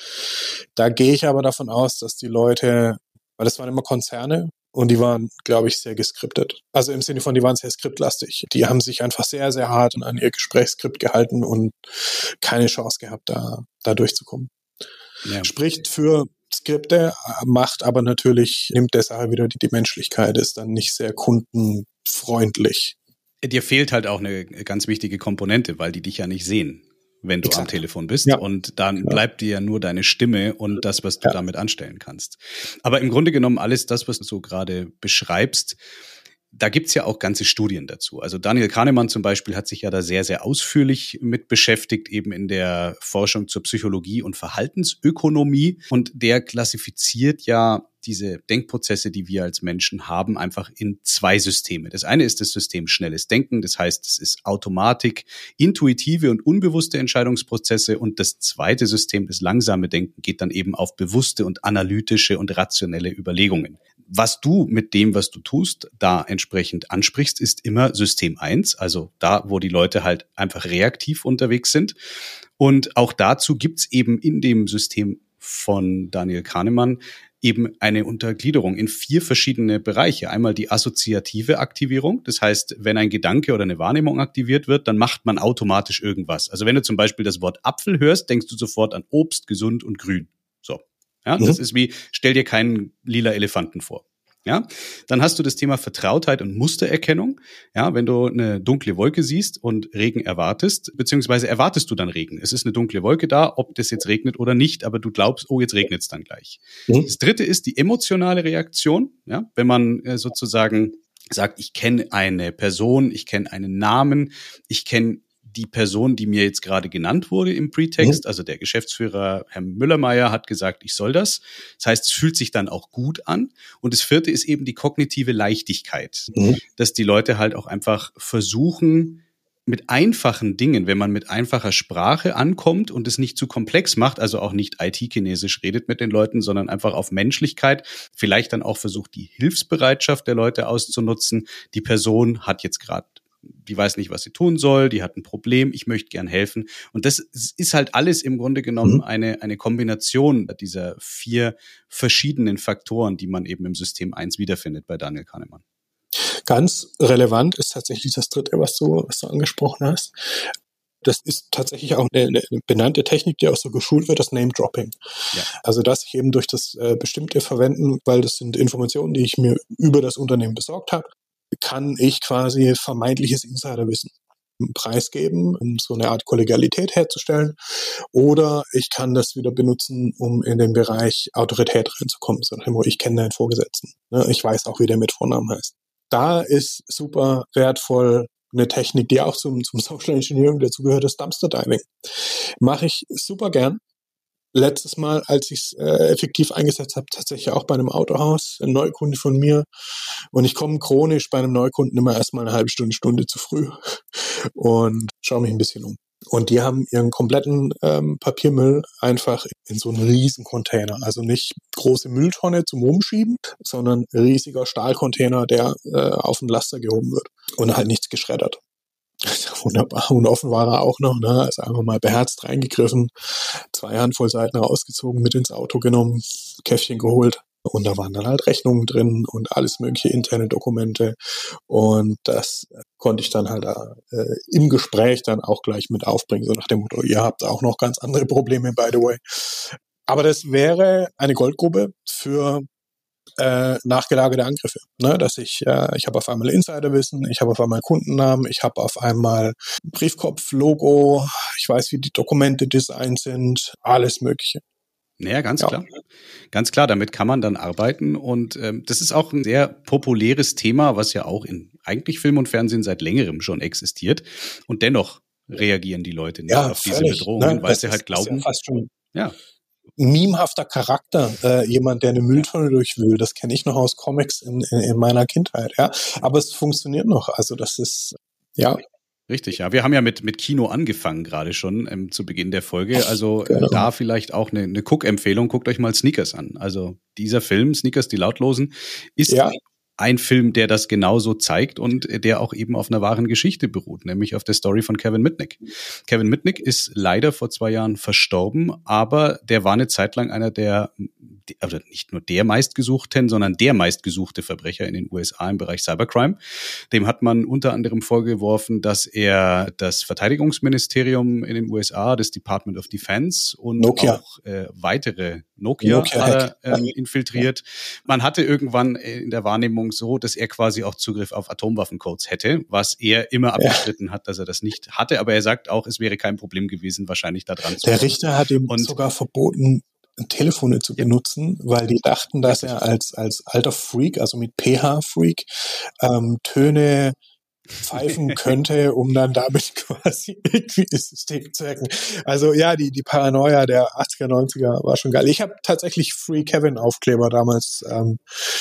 Da gehe ich aber davon aus, dass die Leute, weil das waren immer Konzerne, und die waren, glaube ich, sehr geskriptet. Also im Sinne von, die waren sehr skriptlastig. Die haben sich einfach sehr, sehr hart an ihr Gesprächsskript gehalten und keine Chance gehabt, da, da durchzukommen. Ja. Spricht für Skripte, macht aber natürlich, nimmt der Sache wieder die, die Menschlichkeit, ist dann nicht sehr kundenfreundlich.
Dir fehlt halt auch eine ganz wichtige Komponente, weil die dich ja nicht sehen, wenn du Exakt. am Telefon bist.
Ja.
Und dann ja. bleibt dir ja nur deine Stimme und das, was du
ja.
damit anstellen kannst. Aber im Grunde genommen alles das, was du so gerade beschreibst, da gibt's ja auch ganze Studien dazu. Also Daniel Kahnemann zum Beispiel hat sich ja da sehr, sehr ausführlich mit beschäftigt, eben in der Forschung zur Psychologie und Verhaltensökonomie. Und der klassifiziert ja diese Denkprozesse, die wir als Menschen haben, einfach in zwei Systeme. Das eine ist das System schnelles Denken, das heißt, es ist Automatik, intuitive und unbewusste Entscheidungsprozesse, und das zweite System, das langsame Denken, geht dann eben auf bewusste und analytische und rationelle Überlegungen. Was du mit dem, was du tust, da entsprechend ansprichst, ist immer System eins, also da, wo die Leute halt einfach reaktiv unterwegs sind. Und auch dazu gibt's eben in dem System von Daniel Kahnemann eben eine Untergliederung in vier verschiedene Bereiche. Einmal die assoziative Aktivierung. Das heißt, wenn ein Gedanke oder eine Wahrnehmung aktiviert wird, dann macht man automatisch irgendwas. Also wenn du zum Beispiel das Wort Apfel hörst, denkst du sofort an Obst, gesund und grün. So. Ja, das mhm. ist wie, stell dir keinen lila Elefanten vor. Ja, dann hast du das Thema Vertrautheit und Mustererkennung. Ja, wenn du eine dunkle Wolke siehst und Regen erwartest, beziehungsweise erwartest du dann Regen. Es ist eine dunkle Wolke da, ob das jetzt regnet oder nicht, aber du glaubst, oh, jetzt regnet es dann gleich. Mhm. Das dritte ist die emotionale Reaktion. Ja, wenn man äh, sozusagen sagt, ich kenne eine Person, ich kenne einen Namen, ich kenne die Person, die mir jetzt gerade genannt wurde im Pretext, mhm. also der Geschäftsführer Herr Müllermeier hat gesagt, ich soll das. Das heißt, es fühlt sich dann auch gut an. Und das vierte ist eben die kognitive Leichtigkeit, mhm. dass die Leute halt auch einfach versuchen, mit einfachen Dingen, wenn man mit einfacher Sprache ankommt und es nicht zu komplex macht, also auch nicht I T-Chinesisch redet mit den Leuten, sondern einfach auf Menschlichkeit, vielleicht dann auch versucht, die Hilfsbereitschaft der Leute auszunutzen. Die Person hat jetzt gerade die weiß nicht, was sie tun soll, die hat ein Problem, ich möchte gern helfen. Und das ist halt alles im Grunde genommen mhm. eine, eine Kombination dieser vier verschiedenen Faktoren, die man eben im System eins wiederfindet bei Daniel Kahnemann.
Ganz relevant ist tatsächlich das dritte, was du, was du angesprochen hast. Das ist tatsächlich auch eine, eine benannte Technik, die auch so geschult wird, das Name-Dropping. Ja. Also dass ich eben durch das äh, bestimmte Verwenden, weil das sind Informationen, die ich mir über das Unternehmen besorgt habe, kann ich quasi vermeintliches Insiderwissen preisgeben, um so eine Art Kollegialität herzustellen. Oder ich kann das wieder benutzen, um in den Bereich Autorität reinzukommen. So, ich kenne deinen Vorgesetzten. Ich weiß auch, wie der mit Vornamen heißt. Da ist super wertvoll eine Technik, die auch zum, zum Social Engineering dazugehört, das Dumpster Diving. Mache ich super gern. Letztes Mal, als ich es äh, effektiv eingesetzt habe, tatsächlich auch bei einem Autohaus, ein Neukunde von mir. Und ich komme chronisch bei einem Neukunden immer erstmal eine halbe Stunde, Stunde zu früh und schaue mich ein bisschen um. Und die haben ihren kompletten ähm, Papiermüll einfach in so einen riesen Container. Also nicht große Mülltonne zum Rumschieben, sondern riesiger Stahlcontainer, der äh, auf den Laster gehoben wird und halt nichts geschreddert. Wunderbar. Und offen war er auch noch, ne? Also einfach mal beherzt reingegriffen, zwei Handvoll Seiten rausgezogen, mit ins Auto genommen, Käffchen geholt. Und da waren dann halt Rechnungen drin und alles mögliche interne Dokumente. Und das konnte ich dann halt äh, im Gespräch dann auch gleich mit aufbringen, so nach dem Motto, ihr habt auch noch ganz andere Probleme, by the way. Aber das wäre eine Goldgrube für Äh, nachgelagerte Angriffe, ne, dass ich, äh, ich habe auf einmal Insiderwissen, ich habe auf einmal Kundennamen, ich habe auf einmal Briefkopf, Logo, ich weiß, wie die Dokumente designt sind, alles Mögliche.
Ja, ganz ja. klar. Ganz klar, damit kann man dann arbeiten und ähm, das ist auch ein sehr populäres Thema, was ja auch in eigentlich Film und Fernsehen seit längerem schon existiert und dennoch reagieren die Leute nicht
ja,
auf
völlig,
diese Bedrohungen,
ne?
weil
das
sie halt
ist,
glauben,
ist ja fast schon
ja.
memehafter Charakter, äh, jemand, der eine Mülltonne durchwühlt, das kenne ich noch aus Comics in, in, in meiner Kindheit, ja. Aber es funktioniert noch, also das ist, ja.
Richtig, ja. Wir haben ja mit, mit Kino angefangen gerade schon ähm, zu Beginn der Folge. Also genau. äh, da vielleicht auch eine, eine Guck-Empfehlung. Guckt euch mal Sneakers an. Also dieser Film, Sneakers, die Lautlosen, ist ja. ein Film, der das genauso zeigt und der auch eben auf einer wahren Geschichte beruht, nämlich auf der Story von Kevin Mitnick. Kevin Mitnick ist leider vor zwei Jahren verstorben, aber der war eine Zeit lang einer der, also nicht nur der meistgesuchten, sondern der meistgesuchte Verbrecher in den U S A im Bereich Cybercrime. Dem hat man unter anderem vorgeworfen, dass er das Verteidigungsministerium in den U S A, das Department of Defense und
Nokia.
auch äh, weitere Nokia, Nokia hat er, äh, infiltriert. Man hatte irgendwann in der Wahrnehmung so, dass er quasi auch Zugriff auf Atomwaffencodes hätte, was er immer abgestritten ja. hat, dass er das nicht hatte. Aber er sagt auch, es wäre kein Problem gewesen, wahrscheinlich da dran zu kommen.
Der Richter hat ihm und sogar verboten, Telefone zu benutzen, ja. weil die dachten, dass Richtig. er als als alter Freak, also mit P H-Freak, ähm, Töne pfeifen könnte, um dann damit quasi irgendwie das System zu hacken. Also ja, die die Paranoia der achtziger, neunziger war schon geil. Ich habe tatsächlich Free Kevin Aufkleber damals ähm,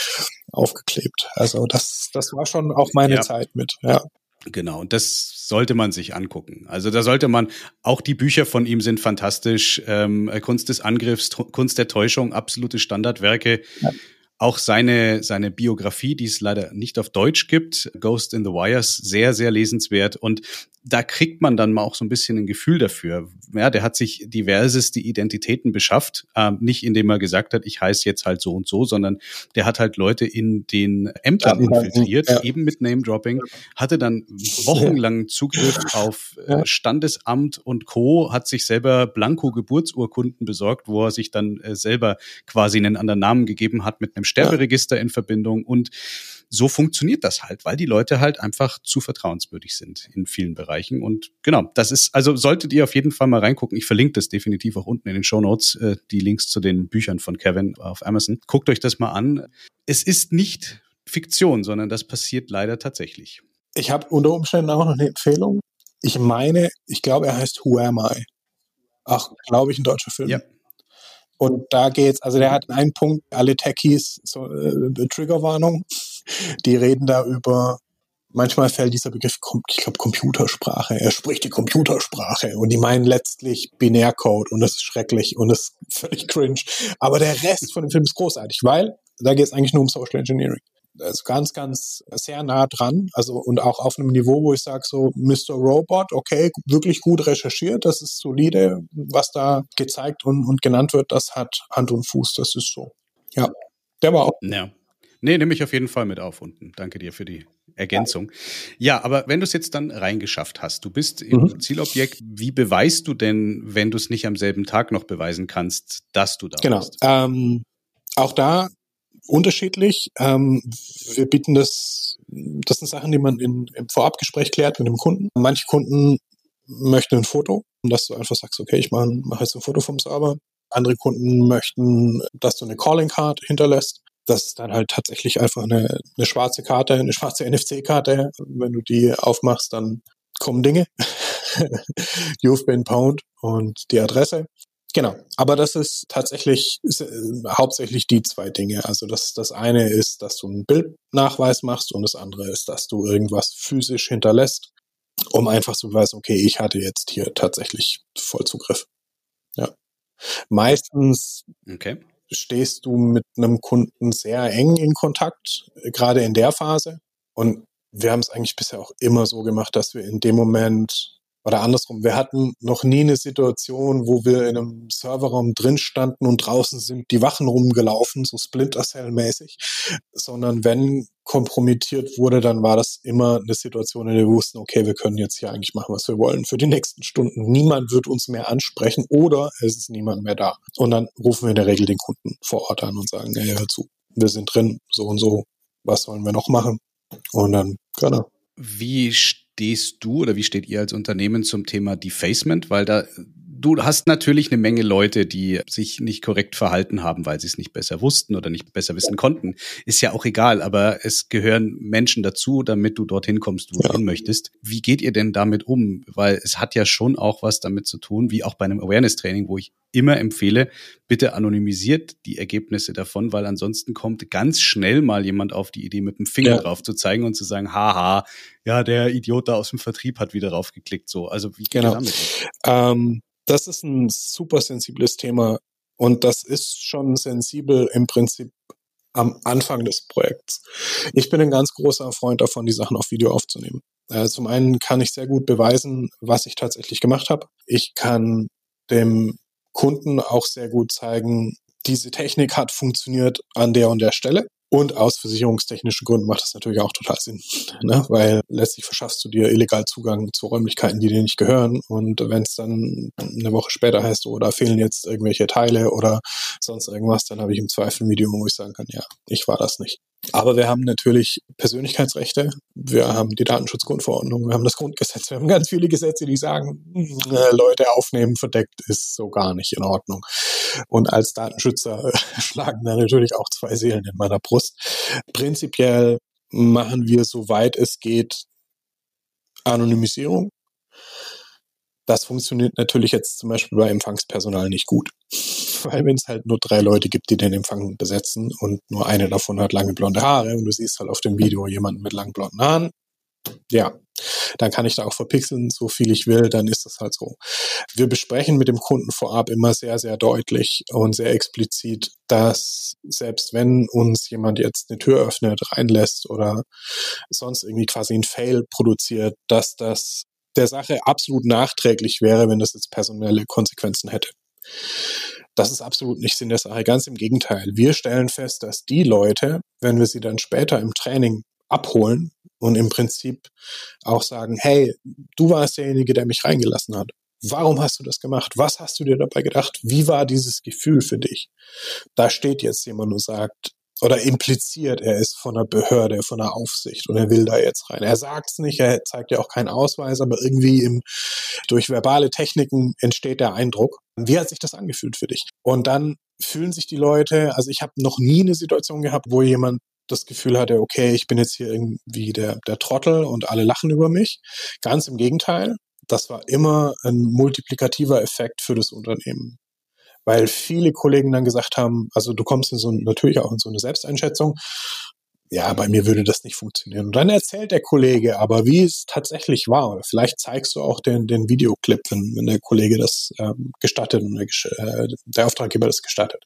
aufgeklebt. Also das das war schon auch meine ja. Zeit mit, ja.
Genau, und das sollte man sich angucken. Also da sollte man, auch die Bücher von ihm sind fantastisch, ähm, Kunst des Angriffs, Kunst der Täuschung, absolute Standardwerke. Ja. Auch seine seine Biografie, die es leider nicht auf Deutsch gibt, Ghost in the Wires, sehr, sehr lesenswert. Und da kriegt man dann mal auch so ein bisschen ein Gefühl dafür. Ja, der hat sich diverseste Identitäten beschafft, ähm, nicht indem er gesagt hat, ich heiße jetzt halt so und so, sondern der hat halt Leute in den Ämtern infiltriert,
ja.
eben mit Name-Dropping, hatte dann wochenlangen Zugriff auf äh, Standesamt und Co., hat sich selber Blanko-Geburtsurkunden besorgt, wo er sich dann äh, selber quasi einen anderen Namen gegeben hat mit einem Sterberegister in Verbindung, und so funktioniert das halt, weil die Leute halt einfach zu vertrauenswürdig sind in vielen Bereichen. Und genau, das ist, also solltet ihr auf jeden Fall mal reingucken. Ich verlinke das definitiv auch unten in den Shownotes, äh, die Links zu den Büchern von Kevin auf Amazon. Guckt euch das mal an. Es ist nicht Fiktion, sondern das passiert leider tatsächlich.
Ich habe unter Umständen auch noch eine Empfehlung. Ich meine, ich glaube, er heißt Who Am I? Ach, glaube ich, ein deutscher Film.
Ja.
Und da geht's, also der hat einen Punkt, alle Techies, so äh, Triggerwarnung, die reden da über, manchmal fällt dieser Begriff, ich glaube, Computersprache. Er spricht die Computersprache und die meinen letztlich Binärcode und das ist schrecklich und das ist völlig cringe. Aber der Rest von dem Film ist großartig, weil da geht es eigentlich nur um Social Engineering. Also ganz, ganz sehr nah dran, also und auch auf einem Niveau, wo ich sage so, Mister Robot, okay, wirklich gut recherchiert, das ist solide, was da gezeigt und, und genannt wird, das hat Hand und Fuß, das ist so. Ja, der war auch.
Ja. Nee, nehme ich auf jeden Fall mit auf unten. Danke dir für die Ergänzung. Ja, aber wenn du es jetzt dann reingeschafft hast, du bist im mhm. Zielobjekt, wie beweist du denn, wenn du es nicht am selben Tag noch beweisen kannst, dass du da
genau.
bist?
Genau, ähm, auch da unterschiedlich. Ähm, wir bieten das, das sind Sachen, die man in, im Vorabgespräch klärt mit dem Kunden. Manche Kunden möchten ein Foto, dass du einfach sagst, okay, ich mache mach jetzt ein Foto vom Server. Andere Kunden möchten, dass du eine Calling Card hinterlässt. Das ist dann halt tatsächlich einfach eine, eine schwarze Karte, eine schwarze N F C-Karte. Wenn du die aufmachst, dann kommen Dinge. You've been pwned und die Adresse. Genau, aber das ist tatsächlich ist, äh, hauptsächlich die zwei Dinge. Also das, das eine ist, dass du einen Bildnachweis machst und das andere ist, dass du irgendwas physisch hinterlässt, um einfach zu beweisen, okay, ich hatte jetzt hier tatsächlich Vollzugriff. Ja. Meistens okay. stehst du mit einem Kunden sehr eng in Kontakt, gerade in der Phase. Und wir haben es eigentlich bisher auch immer so gemacht, dass wir in dem Moment, oder andersrum, wir hatten noch nie eine Situation, wo wir in einem Serverraum drin standen und draußen sind die Wachen rumgelaufen, so Splinter Cell-mäßig, sondern wenn kompromittiert wurde, dann war das immer eine Situation, in der wir wussten, okay, wir können jetzt hier eigentlich machen, was wir wollen für die nächsten Stunden. Niemand wird uns mehr ansprechen oder es ist niemand mehr da. Und dann rufen wir in der Regel den Kunden vor Ort an und sagen, hey, hör zu, wir sind drin, so und so, was sollen wir noch machen? Und dann, genau.
Wie stehst du oder wie steht ihr als Unternehmen zum Thema Defacement? Weil da du hast natürlich eine Menge Leute, die sich nicht korrekt verhalten haben, weil sie es nicht besser wussten oder nicht besser wissen konnten. Ist ja auch egal, aber es gehören Menschen dazu, damit du dorthin kommst, wo ja. du hin möchtest. Wie geht ihr denn damit um? Weil es hat ja schon auch was damit zu tun, wie auch bei einem Awareness-Training, wo ich immer empfehle, bitte anonymisiert die Ergebnisse davon, weil ansonsten kommt ganz schnell mal jemand auf die Idee, mit dem Finger ja. drauf zu zeigen und zu sagen, haha, ja, der Idiot da aus dem Vertrieb hat wieder drauf geklickt. So, also wie geht
genau.
ihr damit um?
Ähm, das ist ein super sensibles Thema und das ist schon sensibel im Prinzip am Anfang des Projekts. Ich bin ein ganz großer Freund davon, die Sachen auf Video aufzunehmen. Äh, zum einen kann ich sehr gut beweisen, was ich tatsächlich gemacht habe. Ich kann dem Kunden auch sehr gut zeigen, diese Technik hat funktioniert an der und der Stelle. Und aus versicherungstechnischen Gründen macht das natürlich auch total Sinn, ne? Weil letztlich verschaffst du dir illegal Zugang zu Räumlichkeiten, die dir nicht gehören. Und wenn es dann eine Woche später heißt, oh, da fehlen jetzt irgendwelche Teile oder sonst irgendwas, dann habe ich im Zweifel ein Video, wo ich sagen kann, ja, ich war das nicht. Aber wir haben natürlich Persönlichkeitsrechte, wir haben die Datenschutzgrundverordnung, wir haben das Grundgesetz, wir haben ganz viele Gesetze, die sagen, äh, Leute aufnehmen verdeckt ist so gar nicht in Ordnung. Und als Datenschützer äh, schlagen da natürlich auch zwei Seelen in meiner Brust. Prinzipiell machen wir, soweit es geht, Anonymisierung. Das funktioniert natürlich jetzt zum Beispiel bei Empfangspersonal nicht gut. Weil wenn es halt nur drei Leute gibt, die den Empfang besetzen und nur eine davon hat lange blonde Haare und du siehst halt auf dem Video jemanden mit langen blonden Haaren, ja, dann kann ich da auch verpixeln, so viel ich will, dann ist das halt so. Wir besprechen mit dem Kunden vorab immer sehr, sehr deutlich und sehr explizit, dass selbst wenn uns jemand jetzt eine Tür öffnet, reinlässt oder sonst irgendwie quasi ein Fail produziert, dass das der Sache absolut nachträglich wäre, wenn das jetzt personelle Konsequenzen hätte. Das ist absolut nicht Sinn der Sache. Ganz im Gegenteil. Wir stellen fest, dass die Leute, wenn wir sie dann später im Training abholen und im Prinzip auch sagen, hey, du warst derjenige, der mich reingelassen hat. Warum hast du das gemacht? Was hast du dir dabei gedacht? Wie war dieses Gefühl für dich? Da steht jetzt jemand und sagt, oder impliziert, er ist von einer Behörde, von einer Aufsicht und er will da jetzt rein. Er sagt es nicht, er zeigt ja auch keinen Ausweis, aber irgendwie im, durch verbale Techniken entsteht der Eindruck. Wie hat sich das angefühlt für dich? Und dann fühlen sich die Leute, also ich habe noch nie eine Situation gehabt, wo jemand das Gefühl hatte, okay, ich bin jetzt hier irgendwie der, der Trottel und alle lachen über mich. Ganz im Gegenteil, das war immer ein multiplikativer Effekt für das Unternehmen. Weil viele Kollegen dann gesagt haben, also du kommst in so natürlich auch in so eine Selbsteinschätzung, ja, bei mir würde das nicht funktionieren. Und dann erzählt der Kollege aber, wie es tatsächlich war. Oder vielleicht zeigst du auch den, den Videoclip, wenn, wenn der Kollege das ähm, gestattet und der, äh, der Auftraggeber das gestattet.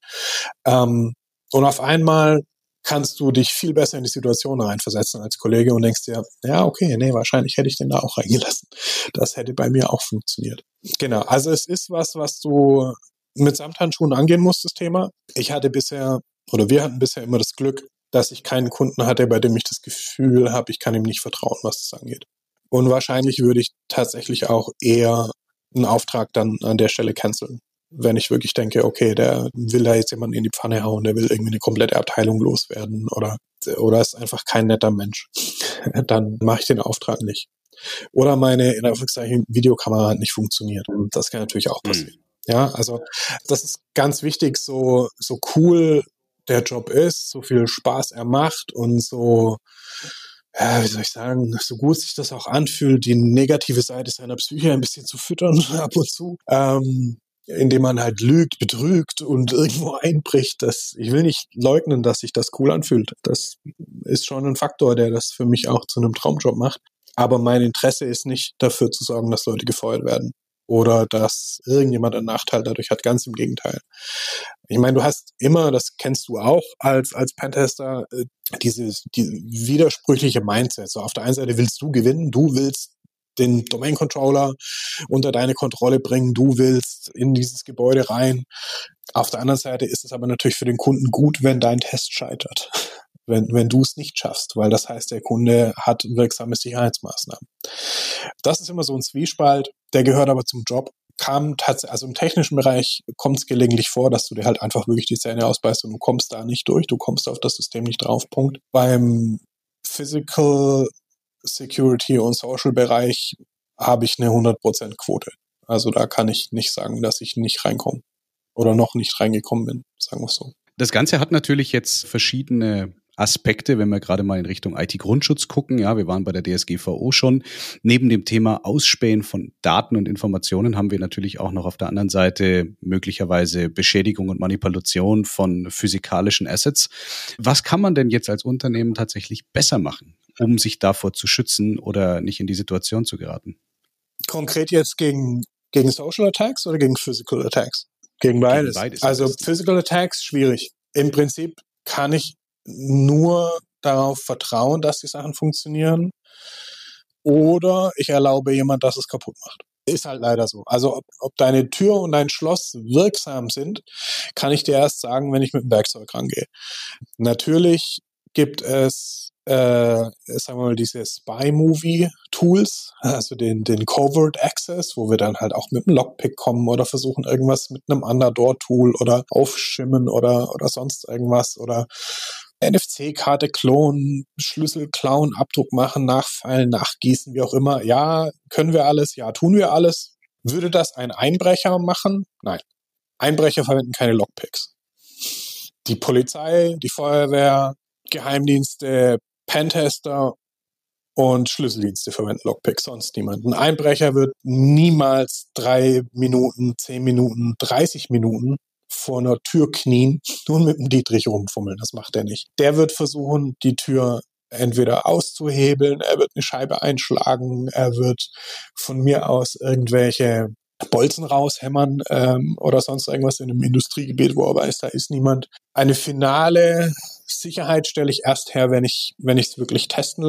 Ähm, und auf einmal kannst du dich viel besser in die Situation reinversetzen als Kollege und denkst dir, ja, okay, nee, wahrscheinlich hätte ich den da auch reingelassen. Das hätte bei mir auch funktioniert. Genau, also es ist was, was du mit Samthandschuhen angehen muss, das Thema. Ich hatte bisher, oder wir hatten bisher immer das Glück, dass ich keinen Kunden hatte, bei dem ich das Gefühl habe, ich kann ihm nicht vertrauen, was das angeht. Und wahrscheinlich würde ich tatsächlich auch eher einen Auftrag dann an der Stelle canceln. Wenn ich wirklich denke, okay, der will da jetzt jemanden in die Pfanne hauen, der will irgendwie eine komplette Abteilung loswerden oder, oder ist einfach kein netter Mensch. Dann mache ich den Auftrag nicht. Oder meine, in Anführungszeichen, Videokamera hat nicht funktioniert. Das kann natürlich auch passieren. Mhm. Ja, also das ist ganz wichtig, so, so cool der Job ist, so viel Spaß er macht und so, ja, wie soll ich sagen, so gut sich das auch anfühlt, die negative Seite seiner Psyche ein bisschen zu füttern ab und zu, ähm, indem man halt lügt, betrügt und irgendwo einbricht. Das, ich will nicht leugnen, dass sich das cool anfühlt. Das ist schon ein Faktor, der das für mich auch zu einem Traumjob macht. Aber mein Interesse ist nicht dafür zu sorgen, dass Leute gefeuert werden. Oder dass irgendjemand einen Nachteil dadurch hat, ganz im Gegenteil. Ich meine, du hast immer, das kennst du auch als, als Pentester, dieses die widersprüchliche Mindset. So auf der einen Seite willst du gewinnen, du willst den Domain-Controller unter deine Kontrolle bringen, du willst in dieses Gebäude rein. Auf der anderen Seite ist es aber natürlich für den Kunden gut, wenn dein Test scheitert. Wenn, wenn du es nicht schaffst, weil das heißt, der Kunde hat wirksame Sicherheitsmaßnahmen. Das ist immer so ein Zwiespalt, der gehört aber zum Job. Kam tatsächlich, also im technischen Bereich kommt es gelegentlich vor, dass du dir halt einfach wirklich die Zähne ausbeißt und du kommst da nicht durch, du kommst auf das System nicht drauf, Punkt. Beim Physical Security und Social Bereich habe ich eine hundert Prozent Quote. Also da kann ich nicht sagen, dass ich nicht reinkomme oder noch nicht reingekommen bin, sagen wir es so.
Das Ganze hat natürlich jetzt verschiedene Aspekte, wenn wir gerade mal in Richtung I T-Grundschutz gucken. Ja, wir waren bei der D S G V O schon. Neben dem Thema Ausspähen von Daten und Informationen haben wir natürlich auch noch auf der anderen Seite möglicherweise Beschädigung und Manipulation von physikalischen Assets. Was kann man denn jetzt als Unternehmen tatsächlich besser machen, um sich davor zu schützen oder nicht in die Situation zu geraten?
Konkret jetzt gegen, gegen Social Attacks oder gegen Physical Attacks? Gegen beides. Gegen beides also Physical Attacks, schwierig. Im Prinzip kann ich nur darauf vertrauen, dass die Sachen funktionieren, oder ich erlaube jemand, dass es kaputt macht. Ist halt leider so. Also ob, ob deine Tür und dein Schloss wirksam sind, kann ich dir erst sagen, wenn ich mit dem Werkzeug rangehe. Natürlich gibt es, äh, sagen wir mal, diese Spy-Movie-Tools, also den, den Covert Access, wo wir dann halt auch mit einem Lockpick kommen oder versuchen irgendwas mit einem Underdoor-Tool oder aufschimmen oder, oder sonst irgendwas oder N F C-Karte klonen, Schlüssel klauen, Abdruck machen, nachfeilen, nachgießen, wie auch immer. Ja, können wir alles? Ja, tun wir alles. Würde das ein Einbrecher machen? Nein. Einbrecher verwenden keine Lockpicks. Die Polizei, die Feuerwehr, Geheimdienste, Pentester und Schlüsseldienste verwenden Lockpicks, sonst niemand. Ein Einbrecher wird niemals drei Minuten, zehn Minuten, dreißig Minuten vor einer Tür knien und mit dem Dietrich rumfummeln. Das macht er nicht. Der wird versuchen, die Tür entweder auszuhebeln, er wird eine Scheibe einschlagen, er wird von mir aus irgendwelche Bolzen raushämmern ähm, oder sonst irgendwas in einem Industriegebiet, wo er weiß, da ist niemand. Eine finale Sicherheit stelle ich erst her, wenn ich wenn ich es wirklich testen lasse.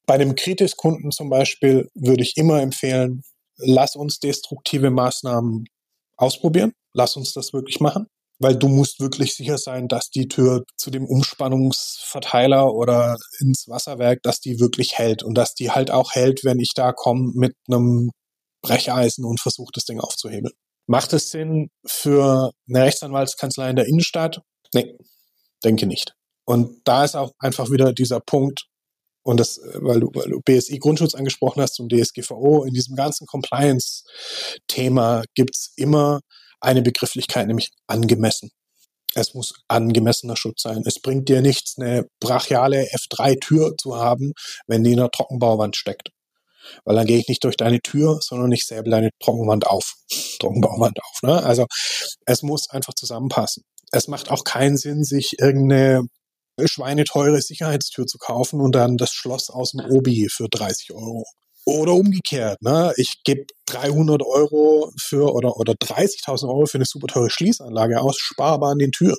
Bei einem Kritiskunden zum Beispiel würde ich immer empfehlen, lass uns destruktive Maßnahmen ausprobieren. Lass uns das wirklich machen. Weil du musst wirklich sicher sein, dass die Tür zu dem Umspannungsverteiler oder ins Wasserwerk, dass die wirklich hält. Und dass die halt auch hält, wenn ich da komme mit einem Brecheisen und versuche, das Ding aufzuhebeln. Macht es Sinn für eine Rechtsanwaltskanzlei in der Innenstadt? Nee, denke nicht. Und da ist auch einfach wieder dieser Punkt, und das, weil du, weil du B S I-Grundschutz angesprochen hast und D S G V O, in diesem ganzen Compliance-Thema gibt's immer eine Begrifflichkeit, nämlich angemessen. Es muss angemessener Schutz sein. Es bringt dir nichts, eine brachiale F drei Tür zu haben, wenn die in einer Trockenbauwand steckt. Weil dann gehe ich nicht durch deine Tür, sondern ich säbel deine Trockenwand auf. Trockenbauwand auf. Ne? Also es muss einfach zusammenpassen. Es macht auch keinen Sinn, sich irgendeine schweineteure Sicherheitstür zu kaufen und dann das Schloss aus dem Obi für dreißig Euro. Oder umgekehrt, ne? Ich gebe dreihundert Euro für oder, oder dreißigtausend Euro für eine super teure Schließanlage aus, spare aber an den Türen.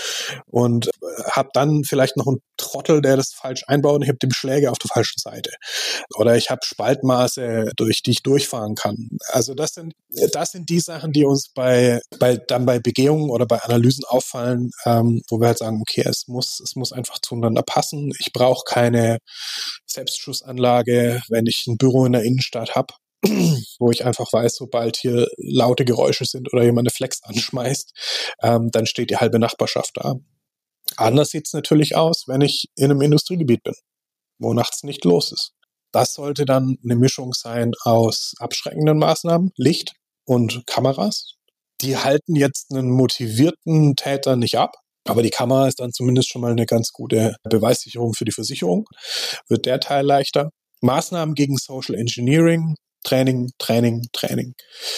Und habe dann vielleicht noch einen Trottel, der das falsch einbaut und ich habe die Beschläge auf der falschen Seite. Oder ich habe Spaltmaße, durch die ich durchfahren kann. Also das sind das sind die Sachen, die uns bei bei dann bei Begehungen oder bei Analysen auffallen, ähm, wo wir halt sagen, okay, es muss es muss einfach zueinander passen. Ich brauche keine Selbstschussanlage, wenn ich ein Büro in der Innenstadt habe, wo ich einfach weiß, sobald hier laute Geräusche sind oder jemand eine Flex anschmeißt, ähm, dann steht die halbe Nachbarschaft da. Anders sieht es natürlich aus, wenn ich in einem Industriegebiet bin, wo nachts nicht los ist. Das sollte dann eine Mischung sein aus abschreckenden Maßnahmen, Licht und Kameras. Die halten jetzt einen motivierten Täter nicht ab, aber die Kamera ist dann zumindest schon mal eine ganz gute Beweissicherung für die Versicherung. Wird der Teil leichter. Maßnahmen gegen Social Engineering, Training, Training, Training.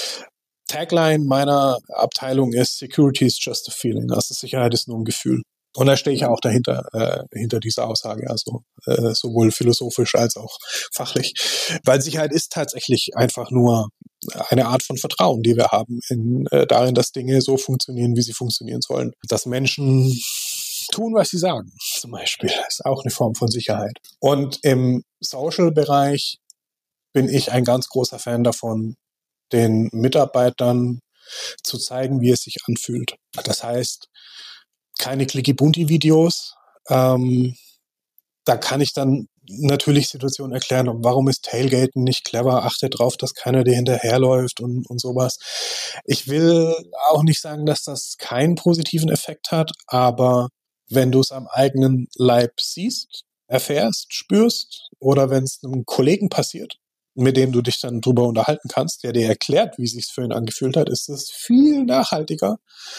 Tagline meiner Abteilung ist Security is just a feeling. Also Sicherheit ist nur ein Gefühl. Und da stehe ich auch dahinter, äh, hinter dieser Aussage, also äh, sowohl philosophisch als auch fachlich. Weil Sicherheit ist tatsächlich einfach nur eine Art von Vertrauen, die wir haben in, äh, darin, dass Dinge so funktionieren, wie sie funktionieren sollen. Dass Menschen tun, was sie sagen, zum Beispiel, ist auch eine Form von Sicherheit. Und im Social-Bereich bin ich ein ganz großer Fan davon, den Mitarbeitern zu zeigen, wie es sich anfühlt. Das heißt, keine Clicky-Bunti-Videos. Ähm, da kann ich dann natürlich Situationen erklären, warum ist Tailgaten nicht clever, achte drauf, dass keiner dir hinterherläuft und, und sowas. Ich will auch nicht sagen, dass das keinen positiven Effekt hat, aber wenn du es am eigenen Leib siehst, erfährst, spürst oder wenn es einem Kollegen passiert, mit dem du dich dann drüber unterhalten kannst, der dir erklärt, wie es sich für ihn angefühlt hat, ist es viel nachhaltiger,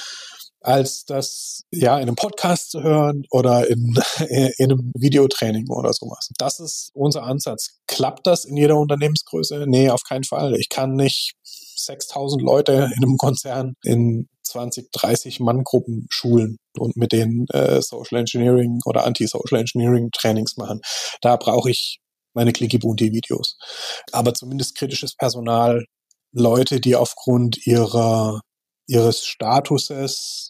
als das ja in einem Podcast zu hören oder in, in einem Videotraining oder sowas. Das ist unser Ansatz. Klappt das in jeder Unternehmensgröße? Nee, auf keinen Fall. Ich kann nicht sechstausend Leute in einem Konzern in zwanzig, dreißig Manngruppen schulen und mit denen äh, Social Engineering oder Anti-Social Engineering Trainings machen. Da brauche ich meine Clicky-Bunti-Videos. Aber zumindest kritisches Personal, Leute, die aufgrund ihrer ihres Statuses,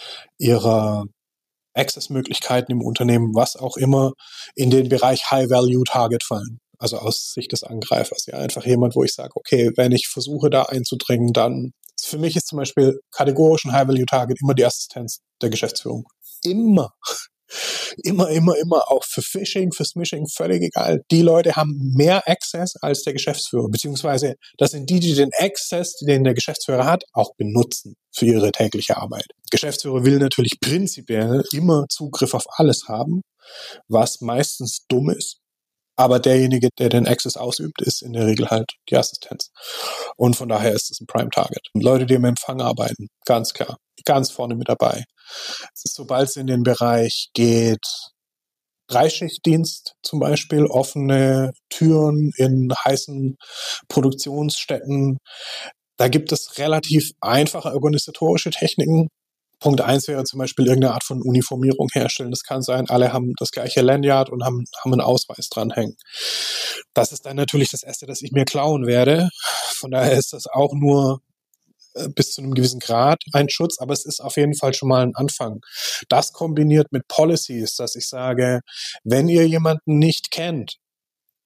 ihrer Access-Möglichkeiten im Unternehmen, was auch immer, in den Bereich High-Value-Target fallen. Also aus Sicht des Angreifers. Ja, einfach jemand, wo ich sage, okay, wenn ich versuche, da einzudringen, dann für mich ist zum Beispiel kategorisch ein High-Value-Target immer die Assistenz der Geschäftsführung. Immer. Immer, immer, immer, auch für Phishing, für Smishing, völlig egal. Die Leute haben mehr Access als der Geschäftsführer, beziehungsweise das sind die, die den Access, den der Geschäftsführer hat, auch benutzen für ihre tägliche Arbeit. Der Geschäftsführer will natürlich prinzipiell immer Zugriff auf alles haben, was meistens dumm ist. Aber derjenige, der den Access ausübt, ist in der Regel halt die Assistenz. Und von daher ist es ein Prime-Target. Und Leute, die im Empfang arbeiten, ganz klar, ganz vorne mit dabei. Sobald es in den Bereich geht, Dreischichtdienst zum Beispiel, offene Türen in heißen Produktionsstätten, da gibt es relativ einfache organisatorische Techniken. Punkt eins wäre zum Beispiel irgendeine Art von Uniformierung herstellen. Das kann sein, alle haben das gleiche Lanyard und haben, haben einen Ausweis dranhängen. Das ist dann natürlich das Erste, das ich mir klauen werde. Von daher ist das auch nur bis zu einem gewissen Grad ein Schutz, aber es ist auf jeden Fall schon mal ein Anfang. Das kombiniert mit Policies, dass ich sage, wenn ihr jemanden nicht kennt,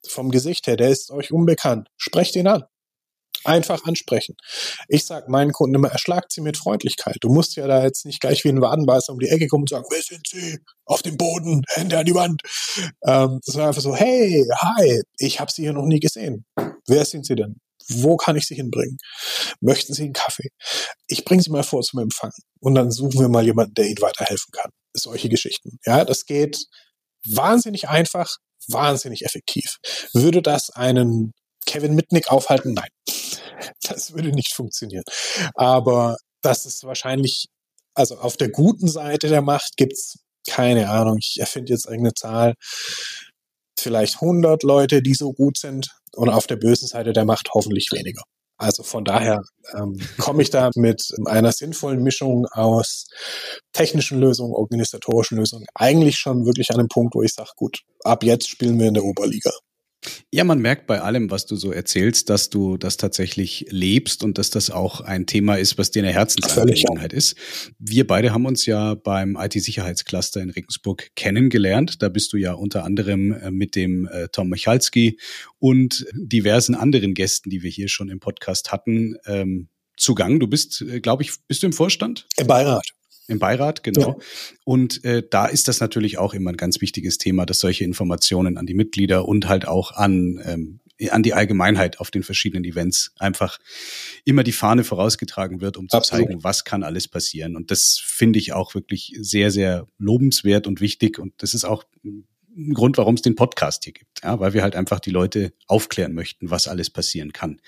vom Gesicht her, der ist euch unbekannt. Sprecht ihn an. Einfach ansprechen. Ich sage meinen Kunden immer, erschlagt sie mit Freundlichkeit. Du musst ja da jetzt nicht gleich wie ein Wadenbeißer um die Ecke kommen und sagen, wer sind Sie? Auf den Boden, Hände an die Wand. Ähm, das war einfach so, hey, hi, ich habe Sie hier noch nie gesehen. Wer sind Sie denn? Wo kann ich Sie hinbringen? Möchten Sie einen Kaffee? Ich bringe Sie mal vor zum Empfang und dann suchen wir mal jemanden, der Ihnen weiterhelfen kann. Solche Geschichten. Ja, das geht wahnsinnig einfach, wahnsinnig effektiv. Würde das einen Kevin Mitnick aufhalten? Nein. Das würde nicht funktionieren. Aber das ist wahrscheinlich, also auf der guten Seite der Macht gibt's keine Ahnung, ich erfinde jetzt irgendeine Zahl, vielleicht hundert Leute, die so gut sind, und auf der bösen Seite der Macht hoffentlich weniger. Also von daher ähm, komme ich da mit einer sinnvollen Mischung aus technischen Lösungen, organisatorischen Lösungen eigentlich schon wirklich an einem Punkt, wo ich sage, gut, ab jetzt spielen wir in der Oberliga.
Ja, man merkt bei allem, was du so erzählst, dass du das tatsächlich lebst und dass das auch ein Thema ist, was dir eine Herzensangelegenheit ist. Wir beide haben uns ja beim I T-Sicherheitscluster in Regensburg kennengelernt. Da bist du ja unter anderem mit dem äh, Tom Michalski und diversen anderen Gästen, die wir hier schon im Podcast hatten, ähm, zugange. Du bist, äh, glaube ich, bist du im Vorstand?
Im Beirat.
Im Beirat, genau.
Ja.
Und äh, da ist das natürlich auch immer ein ganz wichtiges Thema, dass solche Informationen an die Mitglieder und halt auch an ähm, an die Allgemeinheit auf den verschiedenen Events einfach immer die Fahne vorausgetragen wird, um zu
Absolut.
zeigen, was kann alles passieren. Und das finde ich auch wirklich sehr, sehr lobenswert und wichtig. Und das ist auch ein Grund, warum es den Podcast hier gibt, ja, weil wir halt einfach die Leute aufklären möchten, was alles passieren kann.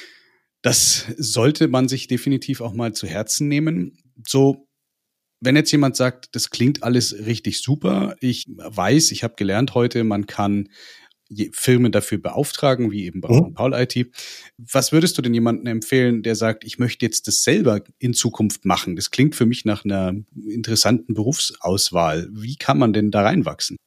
Das sollte man sich definitiv auch mal zu Herzen nehmen. So, wenn jetzt jemand sagt, das klingt alles richtig super, ich weiß, ich habe gelernt heute, man kann Firmen dafür beauftragen, wie eben bei
Mhm.
Paul I T. Was würdest du denn jemandem empfehlen, der sagt, ich möchte jetzt das selber in Zukunft machen? Das klingt für mich nach einer interessanten Berufsauswahl. Wie kann man denn da reinwachsen?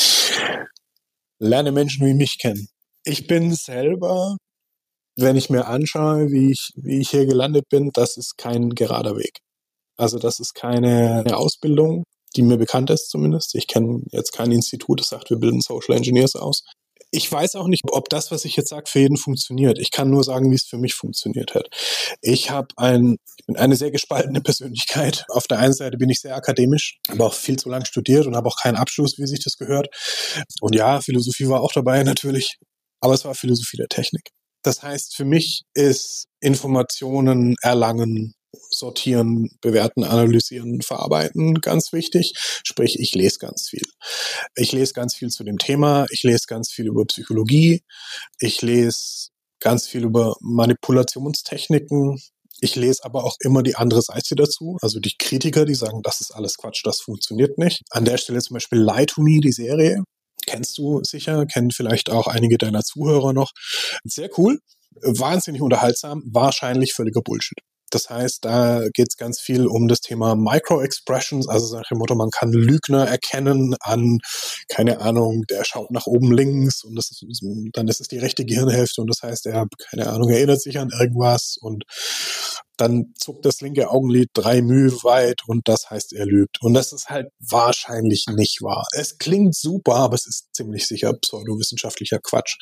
Lerne Menschen wie mich kennen. Ich bin selber, wenn ich mir anschaue, wie ich, wie ich hier gelandet bin, das ist kein gerader Weg. Also das ist keine Ausbildung, die mir bekannt ist zumindest. Ich kenne jetzt kein Institut, das sagt, wir bilden Social Engineers aus. Ich weiß auch nicht, ob das, was ich jetzt sage, für jeden funktioniert. Ich kann nur sagen, wie es für mich funktioniert hat. Ich habe ein, ich bin eine sehr gespaltene Persönlichkeit. Auf der einen Seite bin ich sehr akademisch, habe auch viel zu lang studiert und habe auch keinen Abschluss, wie sich das gehört. Und ja, Philosophie war auch dabei natürlich, aber es war Philosophie der Technik. Das heißt, für mich ist Informationen erlangen, sortieren, bewerten, analysieren, verarbeiten ganz wichtig. Sprich, ich lese ganz viel. Ich lese ganz viel zu dem Thema. Ich lese ganz viel über Psychologie. Ich lese ganz viel über Manipulationstechniken. Ich lese aber auch immer die andere Seite dazu. Also die Kritiker, die sagen, das ist alles Quatsch, das funktioniert nicht. An der Stelle zum Beispiel Lie to Me, die Serie. Kennst du sicher, kennen vielleicht auch einige deiner Zuhörer noch. Sehr cool, wahnsinnig unterhaltsam, wahrscheinlich völliger Bullshit. Das heißt, da geht es ganz viel um das Thema Micro-Expressions, also nach dem Motto, man kann Lügner erkennen an, keine Ahnung, der schaut nach oben links und das ist, dann ist es die rechte Gehirnhälfte und das heißt, er, keine Ahnung, erinnert sich an irgendwas und dann zuckt das linke Augenlid drei Mühe weit und das heißt, er lügt. Und das ist halt wahrscheinlich nicht wahr. Es klingt super, aber es ist ziemlich sicher pseudowissenschaftlicher Quatsch.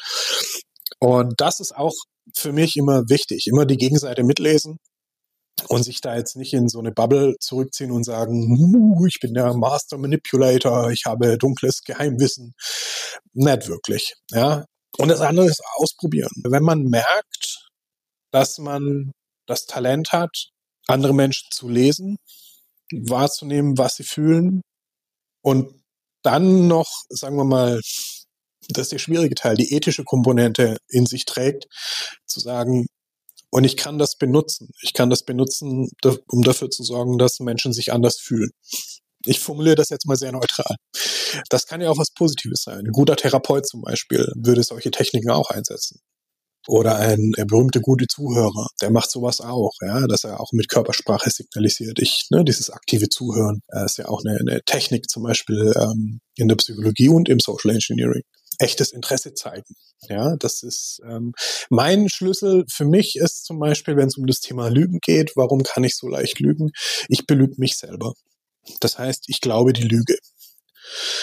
Und das ist auch für mich immer wichtig, immer die Gegenseite mitlesen. Und sich da jetzt nicht in so eine Bubble zurückziehen und sagen, uh, ich bin der Master Manipulator, ich habe dunkles Geheimwissen. Nicht wirklich, ja. Und das andere ist ausprobieren. Wenn man merkt, dass man das Talent hat, andere Menschen zu lesen, wahrzunehmen, was sie fühlen und dann noch, sagen wir mal, das ist der schwierige Teil, die ethische Komponente in sich trägt, zu sagen, und ich kann das benutzen. Ich kann das benutzen, um dafür zu sorgen, dass Menschen sich anders fühlen. Ich formuliere das jetzt mal sehr neutral. Das kann ja auch was Positives sein. Ein guter Therapeut zum Beispiel würde solche Techniken auch einsetzen. Oder ein der berühmte gute Zuhörer, der macht sowas auch, ja, dass er auch mit Körpersprache signalisiert. Ich, ne, dieses aktive Zuhören äh, ist ja auch eine, eine Technik zum Beispiel ähm, in der Psychologie und im Social Engineering. Echtes Interesse zeigen. Ja, das ist ähm, mein Schlüssel für mich ist zum Beispiel, wenn es um das Thema Lügen geht, warum kann ich so leicht lügen? Ich belüge mich selber. Das heißt, ich glaube die Lüge.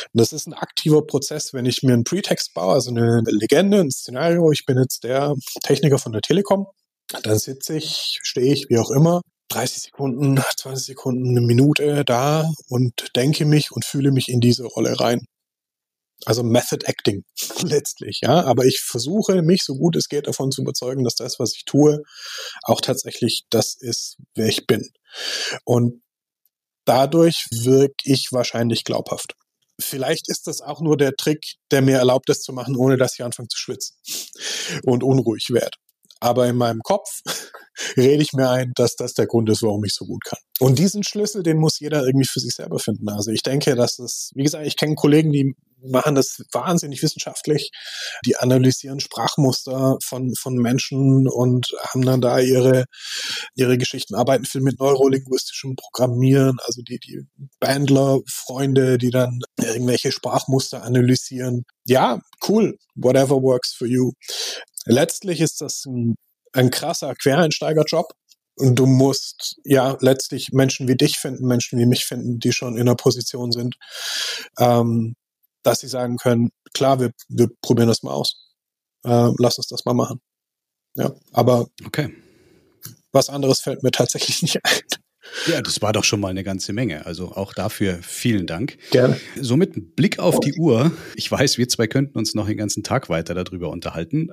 das ist ein aktiver Prozess, wenn ich mir einen Pretext baue, also eine Legende, ein Szenario, ich bin jetzt der Techniker von der Telekom, dann sitze ich, stehe ich, wie auch immer, dreißig Sekunden, zwanzig Sekunden, eine Minute da und denke mich und fühle mich in diese Rolle rein. Also Method Acting letztlich, ja. Aber ich versuche, mich so gut es geht davon zu überzeugen, dass das, was ich tue, auch tatsächlich das ist, wer ich bin. Und dadurch wirke ich wahrscheinlich glaubhaft. Vielleicht ist das auch nur der Trick, der mir erlaubt, das zu machen, ohne dass ich anfange zu schwitzen und unruhig werde. Aber in meinem Kopf rede ich mir ein, dass das der Grund ist, warum ich so gut kann. Und diesen Schlüssel, den muss jeder irgendwie für sich selber finden. Also ich denke, dass es, wie gesagt, ich kenne Kollegen, die machen das wahnsinnig wissenschaftlich. Die analysieren Sprachmuster von, von Menschen und haben dann da ihre, ihre Geschichten, arbeiten viel mit neurolinguistischem Programmieren, also die, die Bandler, Freunde, die dann irgendwelche Sprachmuster analysieren. Ja, cool, whatever works for you. Letztlich ist das ein, ein krasser Quereinsteigerjob. Und du musst ja letztlich Menschen wie dich finden, Menschen wie mich finden, die schon in einer Position sind, ähm, dass sie sagen können, klar, wir, wir probieren das mal aus. Äh, lass uns das mal machen. Ja, aber
okay.
Was anderes fällt mir tatsächlich nicht ein.
Ja, das war doch schon mal eine ganze Menge. Also auch dafür vielen Dank.
Gerne.
Somit ein Blick auf die Uhr. Ich weiß, wir zwei könnten uns noch den ganzen Tag weiter darüber unterhalten.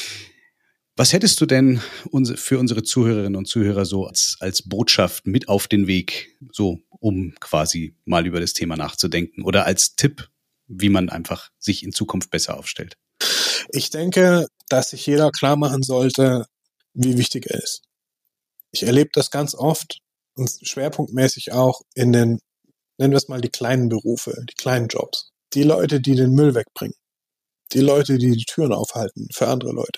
Was hättest du denn für unsere Zuhörerinnen und Zuhörer so als, als Botschaft mit auf den Weg, so um quasi mal über das Thema nachzudenken oder als Tipp, wie man einfach sich in Zukunft besser aufstellt?
Ich denke, dass sich jeder klar machen sollte, wie wichtig er ist. Ich erlebe das ganz oft und schwerpunktmäßig auch in den, nennen wir es mal die kleinen Berufe, die kleinen Jobs. Die Leute, die den Müll wegbringen. Die Leute, die die Türen aufhalten für andere Leute.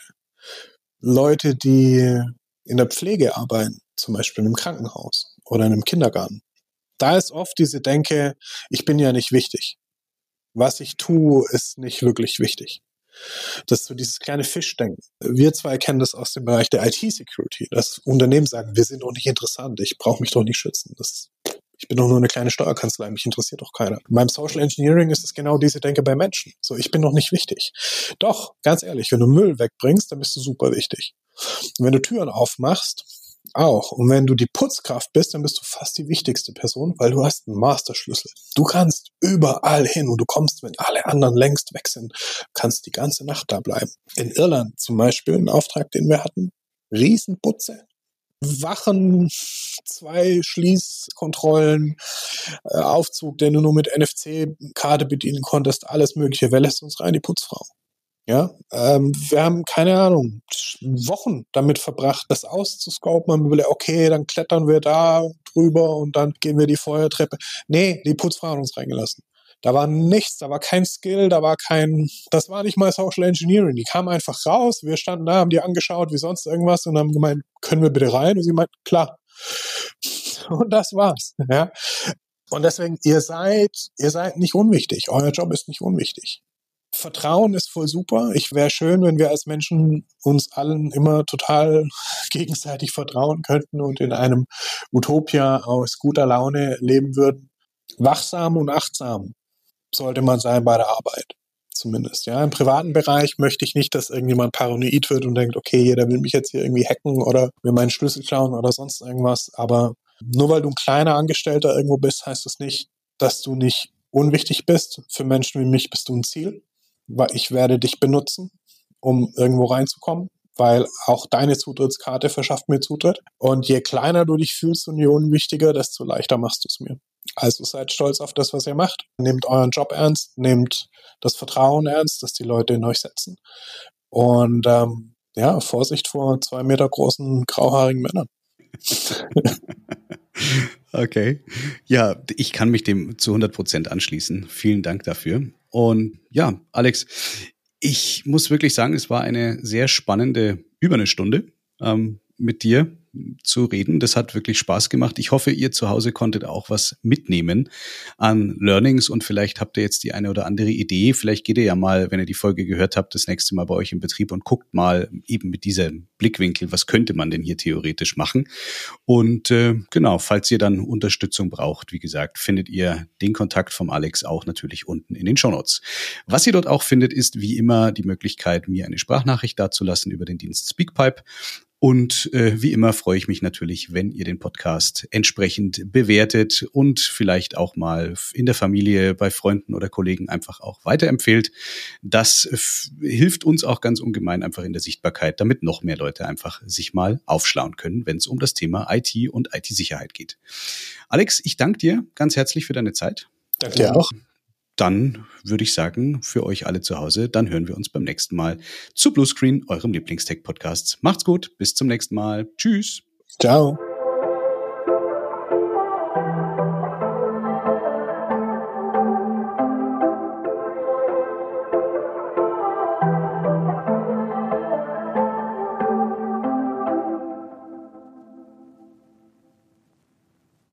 Leute, die in der Pflege arbeiten, zum Beispiel in einem Krankenhaus oder in einem Kindergarten. Da ist oft diese Denke, ich bin ja nicht wichtig. Was ich tue, ist nicht wirklich wichtig. Das ist so dieses kleine Fischdenken. Wir zwei kennen das aus dem Bereich der I T-Security, dass Unternehmen sagen, wir sind doch nicht interessant, ich brauche mich doch nicht schützen. Das, ich bin doch nur eine kleine Steuerkanzlei, mich interessiert doch keiner. Beim Social Engineering ist es genau diese Denke bei Menschen. So, ich bin doch nicht wichtig. Doch, ganz ehrlich, wenn du Müll wegbringst, dann bist du super wichtig. Und wenn du Türen aufmachst, auch. Und wenn du die Putzkraft bist, dann bist du fast die wichtigste Person, weil du hast einen Masterschlüssel. Du kannst überall hin und du kommst, wenn alle anderen längst weg sind, kannst die ganze Nacht da bleiben. In Irland zum Beispiel, ein Auftrag, den wir hatten, Riesenputze, Wachen, zwei Schließkontrollen, äh, Aufzug, den du nur mit N F C-Karte bedienen konntest, alles mögliche. Wer lässt uns rein? Die Putzfrau. Ja, ähm, wir haben, keine Ahnung, Wochen damit verbracht, das auszuscopen. Man will, okay, dann klettern wir da drüber und dann gehen wir die Feuertreppe. Nee, die Putzfrau hat uns reingelassen. Da war nichts, da war kein Skill, da war kein, das war nicht mal Social Engineering. Die kamen einfach raus, wir standen da, haben die angeschaut wie sonst irgendwas und haben gemeint, können wir bitte rein? Und sie meinten, klar. Und das war's, ja. Und deswegen, ihr seid, ihr seid nicht unwichtig. Euer Job ist nicht unwichtig. Vertrauen ist voll super. Ich wäre schön, wenn wir als Menschen uns allen immer total gegenseitig vertrauen könnten und in einem Utopia aus guter Laune leben würden. Wachsam und achtsam sollte man sein bei der Arbeit, zumindest. Ja, im privaten Bereich möchte ich nicht, dass irgendjemand paranoid wird und denkt, okay, jeder will mich jetzt hier irgendwie hacken oder mir meinen Schlüssel klauen oder sonst irgendwas. Aber nur weil du ein kleiner Angestellter irgendwo bist, heißt das nicht, dass du nicht unwichtig bist. Für Menschen wie mich bist du ein Ziel. Weil ich werde dich benutzen, um irgendwo reinzukommen, weil auch deine Zutrittskarte verschafft mir Zutritt. Und je kleiner du dich fühlst und je unwichtiger, desto leichter machst du es mir. Also seid stolz auf das, was ihr macht. Nehmt euren Job ernst, nehmt das Vertrauen ernst, das die Leute in euch setzen. Und ähm, ja, Vorsicht vor zwei Meter großen, grauhaarigen Männern.
Okay. Ja, ich kann mich dem zu hundert Prozent anschließen. Vielen Dank dafür. Und ja, Alex, ich muss wirklich sagen, es war eine sehr spannende, über eine Stunde ähm, mit dir. zu reden. Das hat wirklich Spaß gemacht. Ich hoffe, ihr zu Hause konntet auch was mitnehmen an Learnings und vielleicht habt ihr jetzt die eine oder andere Idee. Vielleicht geht ihr ja mal, wenn ihr die Folge gehört habt, das nächste Mal bei euch im Betrieb und guckt mal eben mit diesem Blickwinkel, was könnte man denn hier theoretisch machen. Und äh, genau, falls ihr dann Unterstützung braucht, wie gesagt, findet ihr den Kontakt vom Alex auch natürlich unten in den Shownotes. Was ihr dort auch findet, ist wie immer die Möglichkeit, mir eine Sprachnachricht dazulassen über den Dienst Speakpipe. Und äh, wie immer freue ich mich natürlich, wenn ihr den Podcast entsprechend bewertet und vielleicht auch mal in der Familie, bei Freunden oder Kollegen einfach auch weiterempfehlt. Das f- hilft uns auch ganz ungemein einfach in der Sichtbarkeit, damit noch mehr Leute einfach sich mal aufschlauen können, wenn es um das Thema I T und I T-Sicherheit geht. Alex, ich danke dir ganz herzlich für deine Zeit.
Danke dir auch.
Dann würde ich sagen, für euch alle zu Hause, dann hören wir uns beim nächsten Mal zu Bluescreen, eurem Lieblingstech-Podcast. Macht's gut, bis zum nächsten Mal. Tschüss.
Ciao.